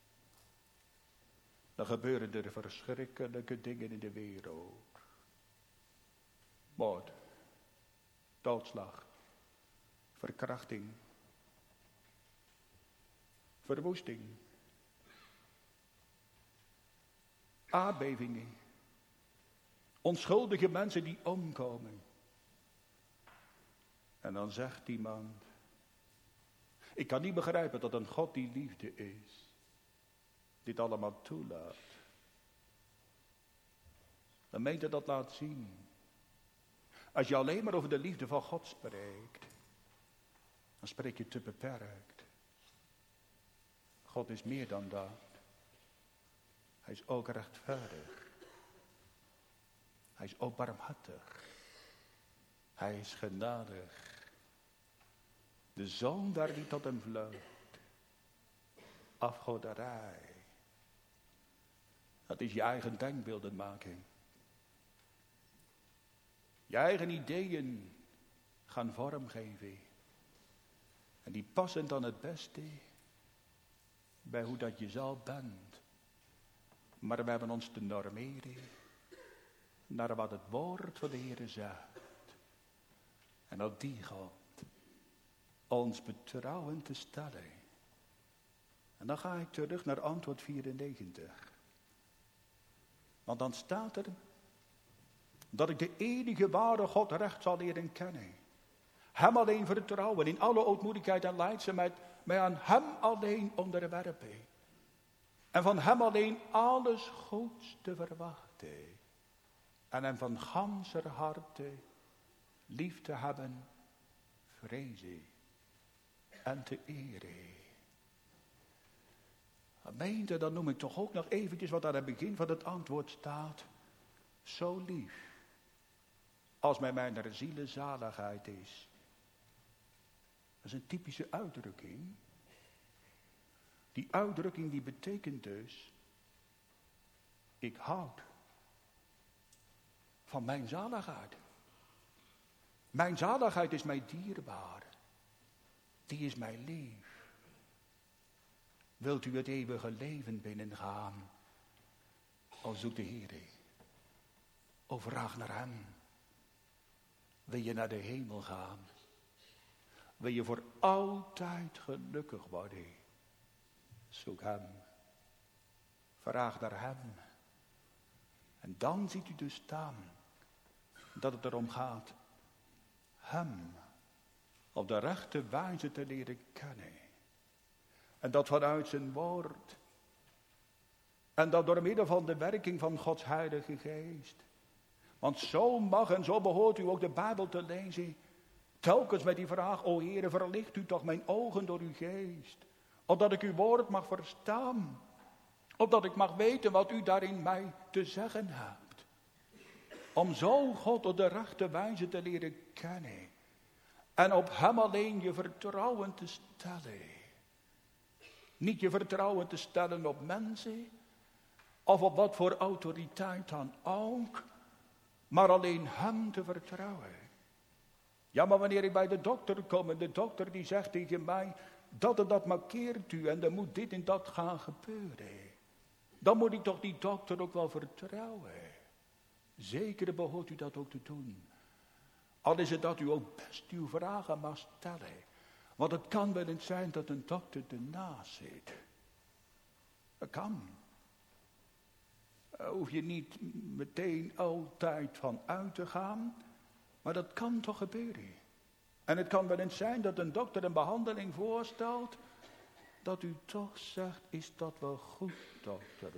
Dan gebeuren er verschrikkelijke dingen in de wereld. Moord, doodslag, verkrachting, verwoesting, aardbevingen, onschuldige mensen die omkomen. En dan zegt iemand, ik kan niet begrijpen dat een God die liefde is, dit allemaal toelaat. Dan meent hij dat laat zien. Als je alleen maar over de liefde van God spreekt, dan spreek je te beperkt. God is meer dan dat. Hij is ook rechtvaardig. Hij is ook barmhartig. Hij is genadig. De zondaar die tot hem vlucht. Afgoderij. Dat is je eigen denkbeelden maken. Je eigen ideeën gaan vormgeven. En die passen dan het beste bij hoe dat je zelf bent. Maar we hebben ons te normeren naar wat het woord van de Heer zegt. En op die God ons betrouwen te stellen. En dan ga ik terug naar antwoord 94. Want dan staat er dat ik de enige ware God recht zal leren kennen. Hem alleen vertrouwen, in alle ootmoedigheid en lijdzaamheid, mij aan hem alleen onderwerpen. En van hem alleen alles goeds te verwachten. En hem van ganser harte lief te hebben, vrezen en te eren. Gemeente, dan noem ik toch ook nog eventjes wat aan het begin van het antwoord staat. Zo lief, als mij mijn zielezaligheid is. Dat is een typische uitdrukking. Die uitdrukking die betekent dus, ik houd van mijn zaligheid. Mijn zaligheid is mij dierbaar. Die is mij lief. Wilt u het eeuwige leven binnengaan? O zoek de Heer. O vraag naar hem. Wil je naar de hemel gaan? Wil je voor altijd gelukkig worden? Zoek hem. Vraag naar hem. En dan ziet u dus staan dat het erom gaat hem op de rechte wijze te leren kennen. En dat vanuit zijn woord. En dat door middel van de werking van Gods Heilige Geest. Want zo mag en zo behoort u ook de Bijbel te lezen. Telkens met die vraag, o Heere, verlicht u toch mijn ogen door uw geest. Opdat ik uw woord mag verstaan. Opdat ik mag weten wat u daarin mij te zeggen hebt. Om zo God op de rechte wijze te leren kennen. En op hem alleen je vertrouwen te stellen. Niet je vertrouwen te stellen op mensen. Of op wat voor autoriteit dan ook. Maar alleen hem te vertrouwen. Ja, maar wanneer ik bij de dokter kom en de dokter die zegt tegen mij, dat en dat markeert u en dan moet dit en dat gaan gebeuren. Dan moet ik toch die dokter ook wel vertrouwen. Zeker behoort u dat ook te doen. Al is het dat u ook best uw vragen mag stellen. Want het kan wel eens zijn dat een dokter ernaast zit. Dat kan. Daar hoef je niet meteen altijd van uit te gaan. Maar dat kan toch gebeuren. En het kan wel eens zijn dat een dokter een behandeling voorstelt. Dat u toch zegt, is dat wel goed, dokter?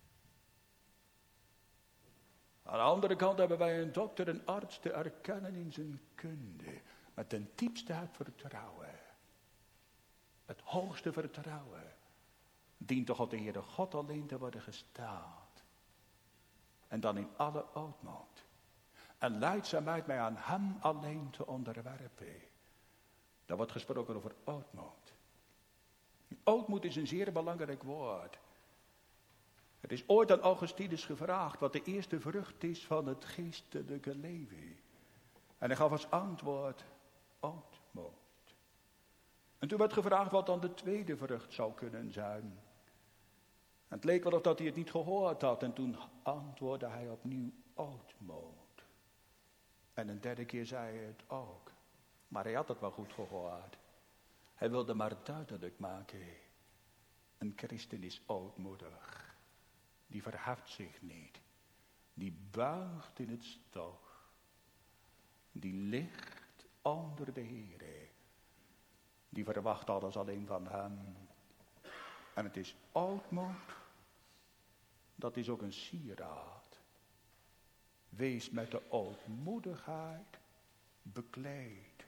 Aan de andere kant hebben wij een dokter, een arts te erkennen in zijn kunde. Met ten diepste het vertrouwen. Het hoogste vertrouwen. Dient toch op de Heere God alleen te worden gesteld. En dan in alle ootmoed. En leidzaamheid mij aan hem alleen te onderwerpen. Daar wordt gesproken over ootmoed. Ootmoed is een zeer belangrijk woord. Het is ooit aan Augustinus gevraagd wat de eerste vrucht is van het geestelijke leven. En hij gaf als antwoord ootmoed. En toen werd gevraagd wat dan de tweede vrucht zou kunnen zijn. En het leek wel of dat hij het niet gehoord had. En toen antwoordde hij opnieuw ootmoed. En een derde keer zei hij het ook. Maar hij had het wel goed gehoord. Hij wilde maar duidelijk maken. Een christen is ootmoedig. Die verheft zich niet. Die buigt in het stof. Die ligt onder de Heere. Die verwacht alles alleen van hem. En het is ootmoed. Dat is ook een sieraad. Wees met de ootmoedigheid bekleed.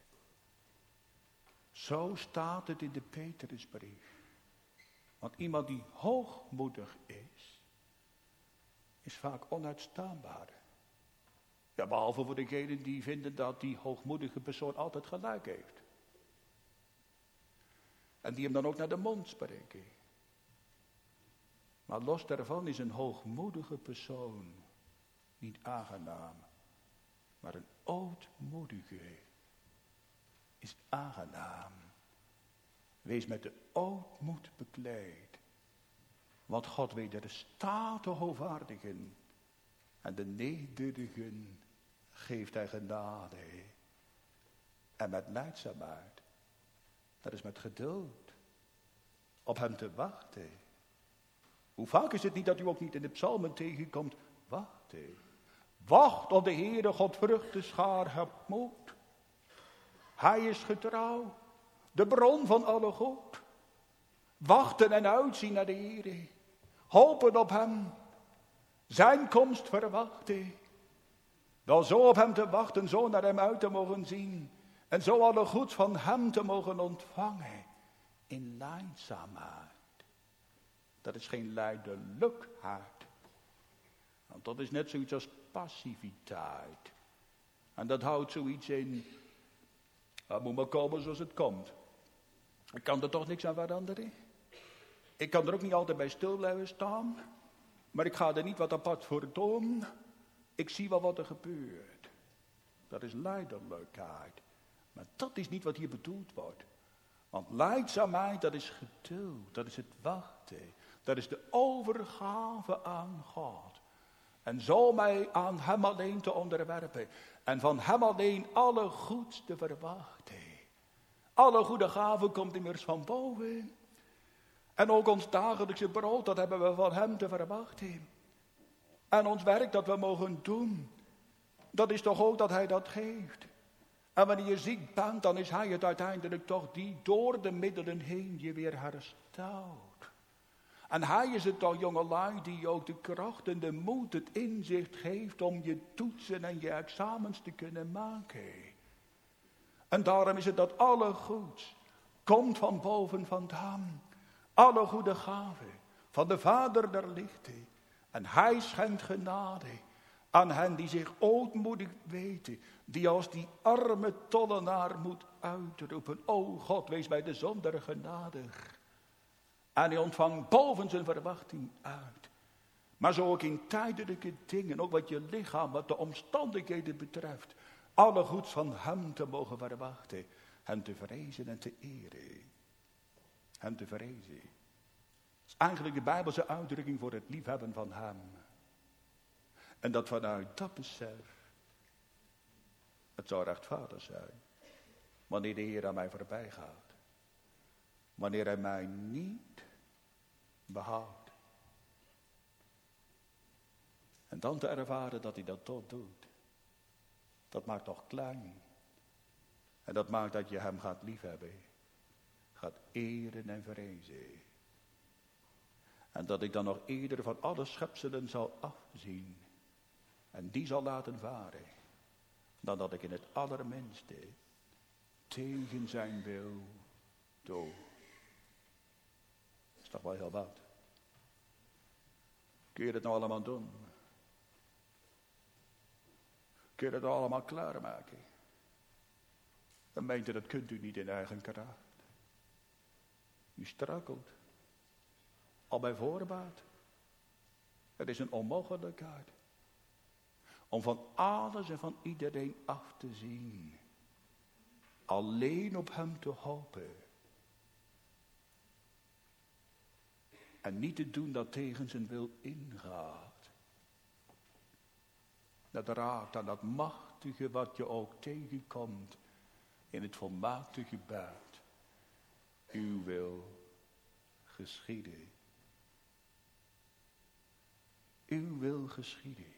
Zo staat het in de Petrusbrief. Want iemand die hoogmoedig is vaak onuitstaanbaar. Ja, behalve voor degenen die vinden dat die hoogmoedige persoon altijd gelijk heeft. En die hem dan ook naar de mond spreken. Maar los daarvan is een hoogmoedige persoon niet aangenaam. Maar een ootmoedige is aangenaam. Wees met de ootmoed bekleed. Want God wederstaat de hoogwaardigen. En de nederigen geeft hij genade. En met lijdzaamheid. Dat is met geduld. Op hem te wachten. Hoe vaak is het niet dat u ook niet in de psalmen tegenkomt. Wachten. Wacht op de Heere God vruchtenschaar hebt moed. Hij is getrouw. De bron van alle goed. Wachten en uitzien naar de Heere. Hopen op hem. Zijn komst verwachten. Wel zo op hem te wachten, zo naar hem uit te mogen zien. En zo alle goed van hem te mogen ontvangen. In lijdzaamheid. Dat is geen lijdelijkheid. Want dat is net zoiets als passiviteit. En dat houdt zoiets in. Het moet maar komen zoals het komt. Ik kan er toch niks aan veranderen. Ik kan er ook niet altijd bij stil blijven staan. Maar ik ga er niet wat apart voor doen. Ik zie wel wat er gebeurt. Dat is lijdelijkheid. Maar dat is niet wat hier bedoeld wordt. Want lijdzaamheid, dat is geduld. Dat is het wachten. Dat is de overgave aan God. En zo mij aan hem alleen te onderwerpen. En van hem alleen alle goeds te verwachten. Alle goede gaven komt immers van boven. En ook ons dagelijkse brood, dat hebben we van hem te verwachten. En ons werk dat we mogen doen, dat is toch ook dat hij dat geeft. En wanneer je ziek bent, dan is hij het uiteindelijk toch die door de middelen heen je weer herstelt. En hij is het toch, jongelui, die ook de kracht en de moed, het inzicht geeft om je toetsen en je examens te kunnen maken. En daarom is het dat alle goeds komt van boven vandaan. Alle goede gaven van de Vader der lichten. En hij schenkt genade aan hen die zich ootmoedig weten. Die als die arme tollenaar moet uitroepen. O God, wees bij de zondaar genadig. En hij ontvangt boven zijn verwachting uit. Maar zo ook in tijdelijke dingen, ook wat je lichaam, wat de omstandigheden betreft. alle goeds van hem te mogen verwachten. Hem te vrezen en te eren. Hem te vrezen. Dat is eigenlijk de Bijbelse uitdrukking voor het liefhebben van hem. En dat vanuit dat besef, het zou rechtvaardig zijn, wanneer de Heer aan mij voorbij gaat. Wanneer hij mij niet behoudt. En dan te ervaren dat hij dat toch doet. Dat maakt toch klein. En dat maakt dat je hem gaat liefhebben. Gaat eren en vrezen. En dat ik dan nog eerder van alle schepselen zal afzien. En die zal laten varen. Dan dat ik in het allerminste tegen zijn wil doe. Dat is toch wel heel wat. Kun je dat nou allemaal doen? Kun je dat nou allemaal klaarmaken? Dan meent u dat kunt u niet in eigen kracht. U struikelt. Al bij voorbaat. Het is een onmogelijkheid. Om van alles en van iedereen af te zien. Alleen op hem te hopen. En niet te doen dat tegen zijn wil ingaat. Dat raakt aan dat machtige wat je ook tegenkomt. In het volmaakte gebed. Uw wil geschieden. Uw wil geschieden.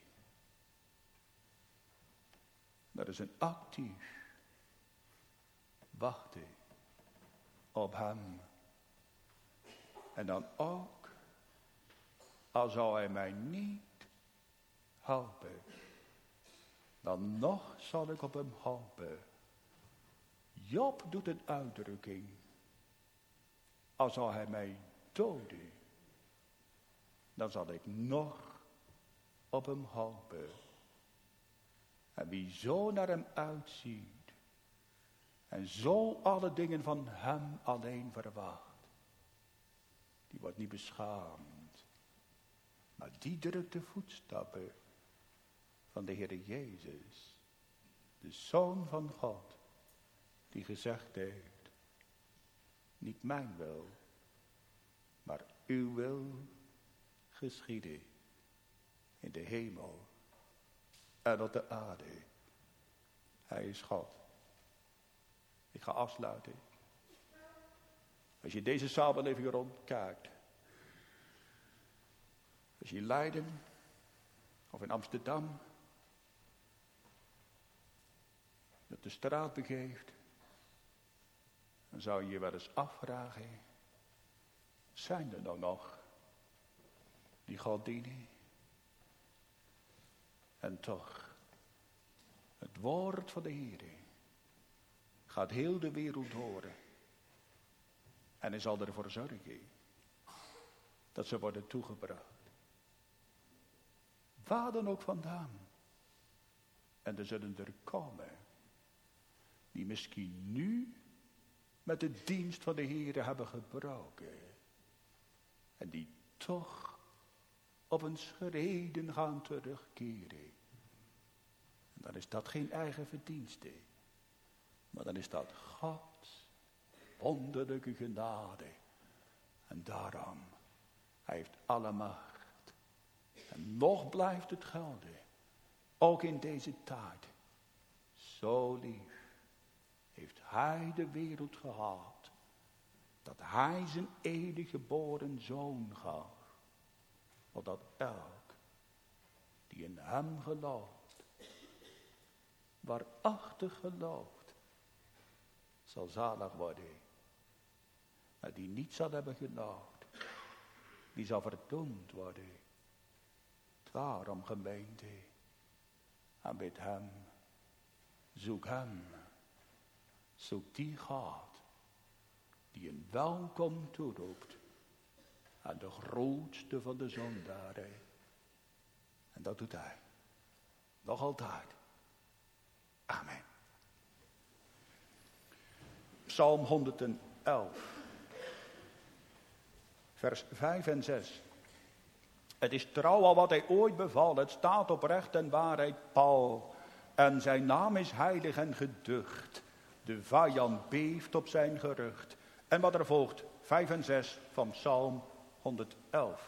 Dat is een actief wachten op hem. En dan ook, al zou hij mij niet helpen, dan nog zal ik op hem hopen. Job doet een uitdrukking. Al zou hij mij doden, dan zal ik nog op hem hopen. En wie zo naar hem uitziet en zo alle dingen van hem alleen verwacht, die wordt niet beschaamd, maar die drukt de voetstappen van de Heer Jezus, de Zoon van God, die gezegd heeft, niet mijn wil, maar uw wil geschieden in de hemel en op de aarde. Hij is God. Ik ga afsluiten. Als je deze samenleving rondkijkt, als je in Leiden of in Amsterdam op de straat begeeft, dan zou je je wel eens afvragen, zijn er nou nog die God dienen? En toch, het woord van de Heer gaat heel de wereld horen. En hij zal ervoor zorgen dat ze worden toegebracht. Waar dan ook vandaan. En er zullen er komen die misschien nu met de dienst van de Heer hebben gebroken. En die toch op hun schreden gaan terugkeren. En dan is dat geen eigen verdienste. Maar dan is dat Gods wonderlijke genade. En daarom, hij heeft alle macht. En nog blijft het gelden. Ook in deze tijd. Zo lief heeft hij de wereld gehad. Dat hij zijn enige geboren zoon gaf. Opdat elk die in hem gelooft, waarachtig gelooft, zal zalig worden. Maar die niet zal hebben geloofd, die zal verdoemd worden. Daarom gemeente, aanbid hem, zoek hem, zoek die God, die een welkom toeroept aan de grootste van de zondaren. En dat doet hij. Nog altijd. Amen. Psalm 111. Vers 5 en 6. Het is trouw al wat hij ooit beval. Het staat op recht en waarheid pal. En zijn naam is heilig en geducht. De vijand beeft op zijn gerucht. En wat er volgt, 5 en 6 van Psalm 111.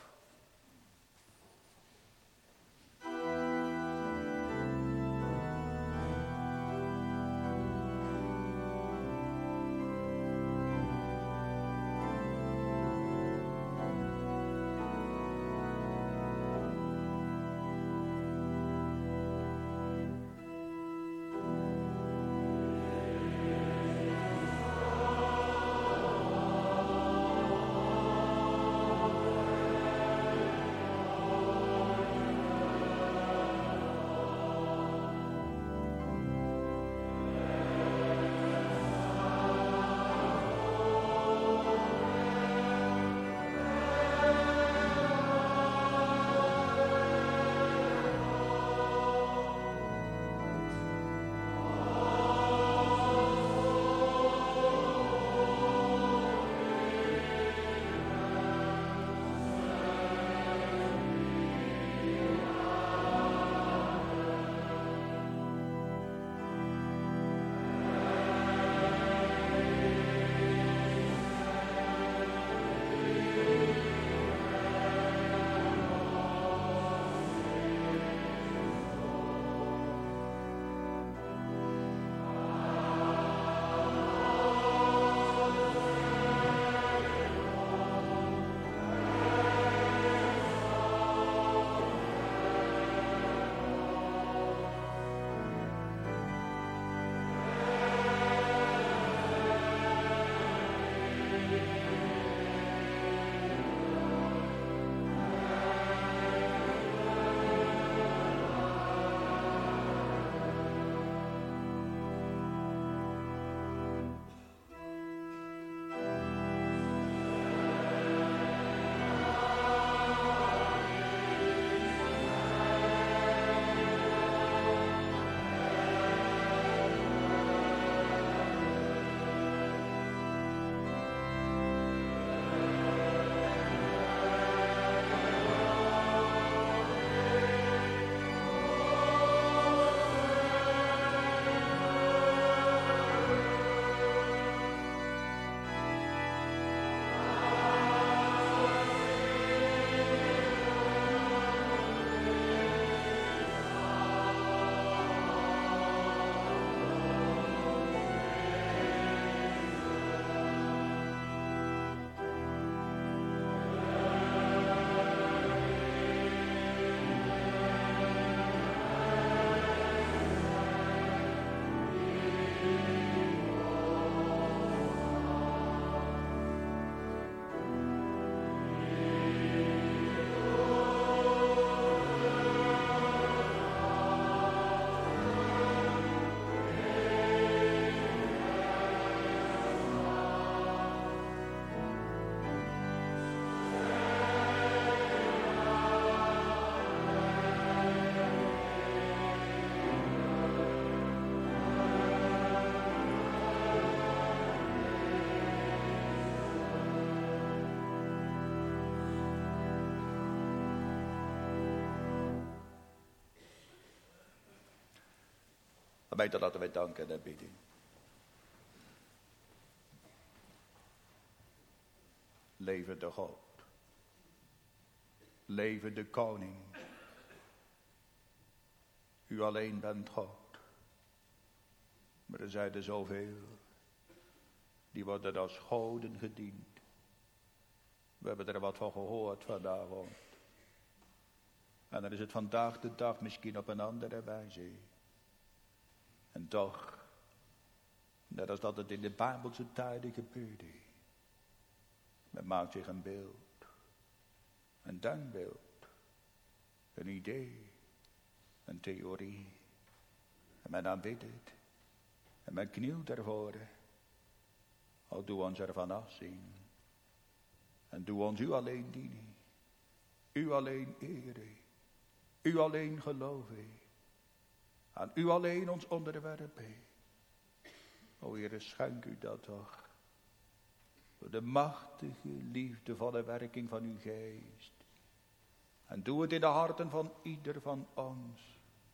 Gemeente, laten wij danken en bidden. Leven de God. Leven de koning. U alleen bent God. Maar er zijn er zoveel. Die worden als goden gediend. We hebben er wat van gehoord vanavond. En dan is het vandaag de dag misschien op een andere wijze. En toch, net als dat het in de Bijbelse tijden gebeurde. Men maakt zich een beeld. Een denkbeeld. Een idee. Een theorie. En men aanbidt het. En men knielt ervoor. O, doe ons ervan afzien. En doe ons u alleen dienen. U alleen eren. U alleen geloven. Aan u alleen ons onderwerpen. O Heere, schenk u dat toch. Door de machtige, liefdevolle werking van uw geest. En doe het in de harten van ieder van ons.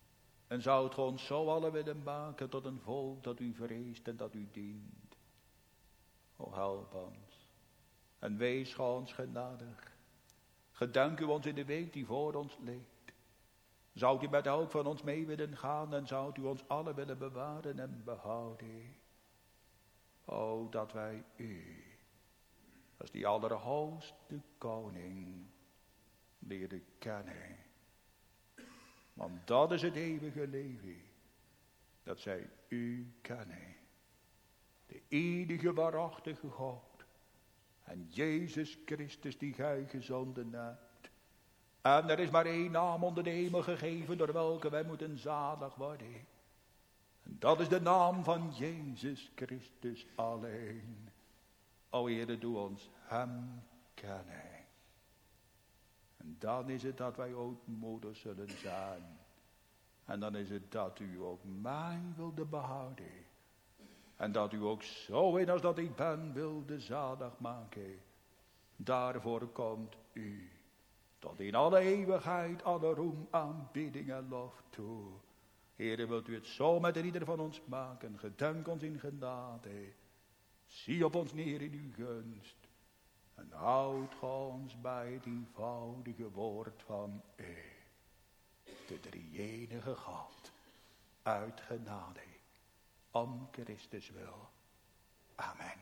En zou ge ons zo allen willen maken tot een volk dat u vreest en dat u dient. O help ons. En wees ge ons genadig. Gedenk u ons in de week die voor ons ligt. Zou u met elk van ons mee willen gaan en zou u ons allen willen bewaren en behouden. O dat wij u, als die allerhoogste koning, leren kennen. Want dat is het eeuwige leven, dat zij u kennen. De enige waarachtige God. En Jezus Christus die gij gezonden hebt. En er is maar één naam onder de hemel gegeven door welke wij moeten zalig worden. En dat is de naam van Jezus Christus alleen. O Heere, doe ons hem kennen. En dan is het dat wij ootmoedig zullen zijn. En dan is het dat u ook mij wilde behouden. En dat u ook zo in als dat ik ben wilde zalig maken. Daarvoor komt u. Tot in alle eeuwigheid alle roem, aanbidding en lof toe. Heere, wilt u het zo met ieder van ons maken. Gedenk ons in genade. Zie op ons neer in uw gunst. En houd ge ons bij het eenvoudige woord van u. De drie-enige God. Uit genade. Om Christus wil. Amen.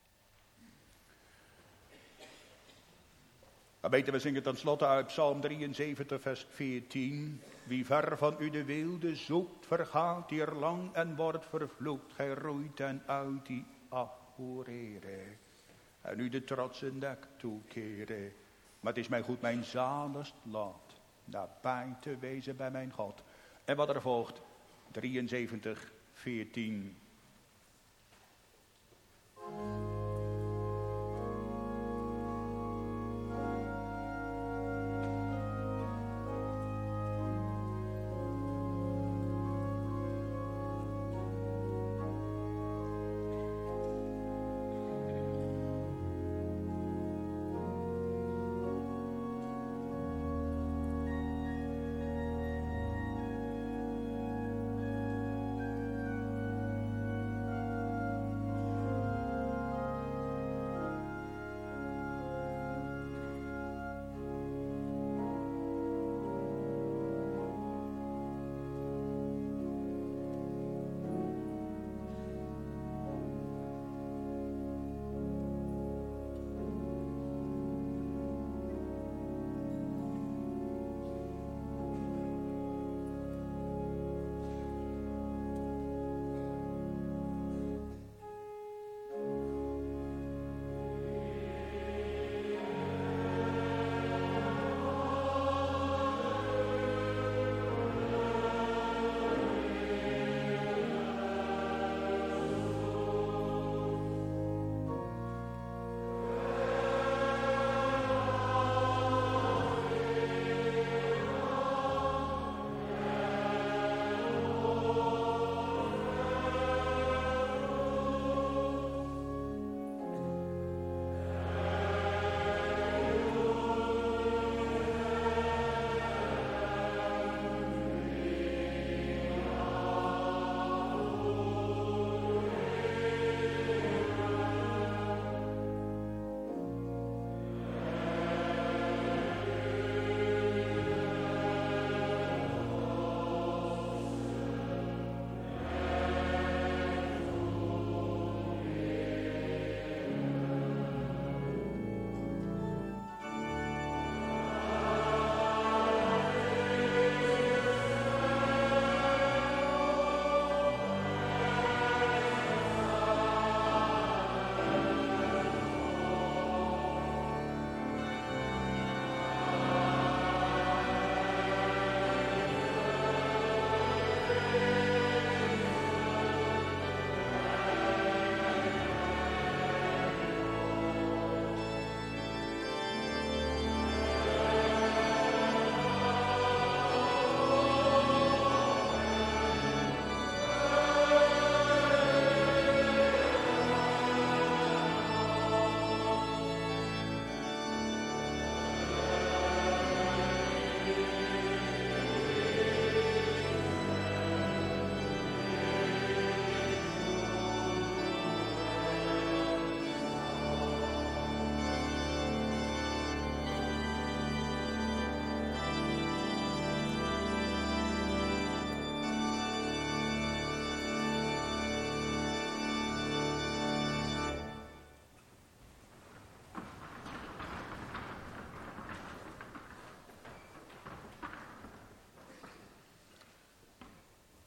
Gemeente, we zingen tenslotte uit Psalm 73 vers 14. Wie ver van u de weelde zoekt, vergaat hier lang en wordt vervloekt. Gij roeit en uit die afhoereren. En u de trotse nek toekeren. Maar het is mij goed mijn zaligst lot, nabij te wezen bij mijn God. En wat er volgt, 73, 14.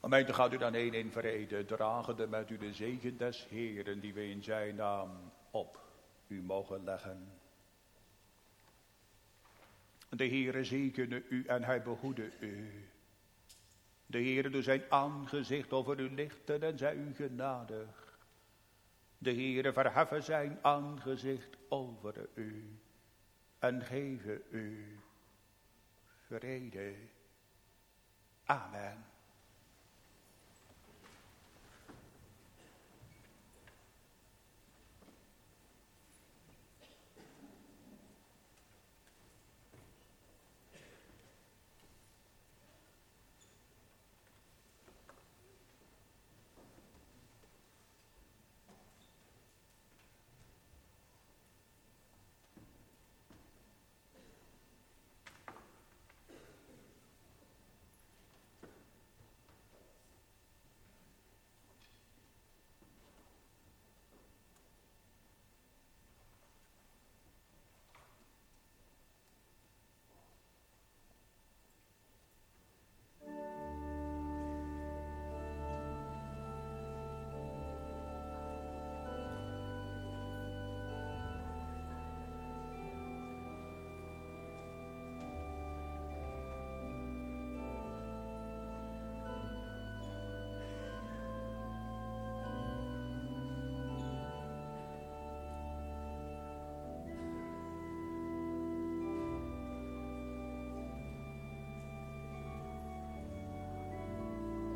Gemeente, gaat u dan heen in vrede, dragende met u de zegen des Heeren die we in zijn naam op u mogen leggen. De Heere zegene u en hij behoede u. De Heere doet zijn aangezicht over u lichten en zij u genadig. De Heere verheffen zijn aangezicht over u en geven u vrede. Amen.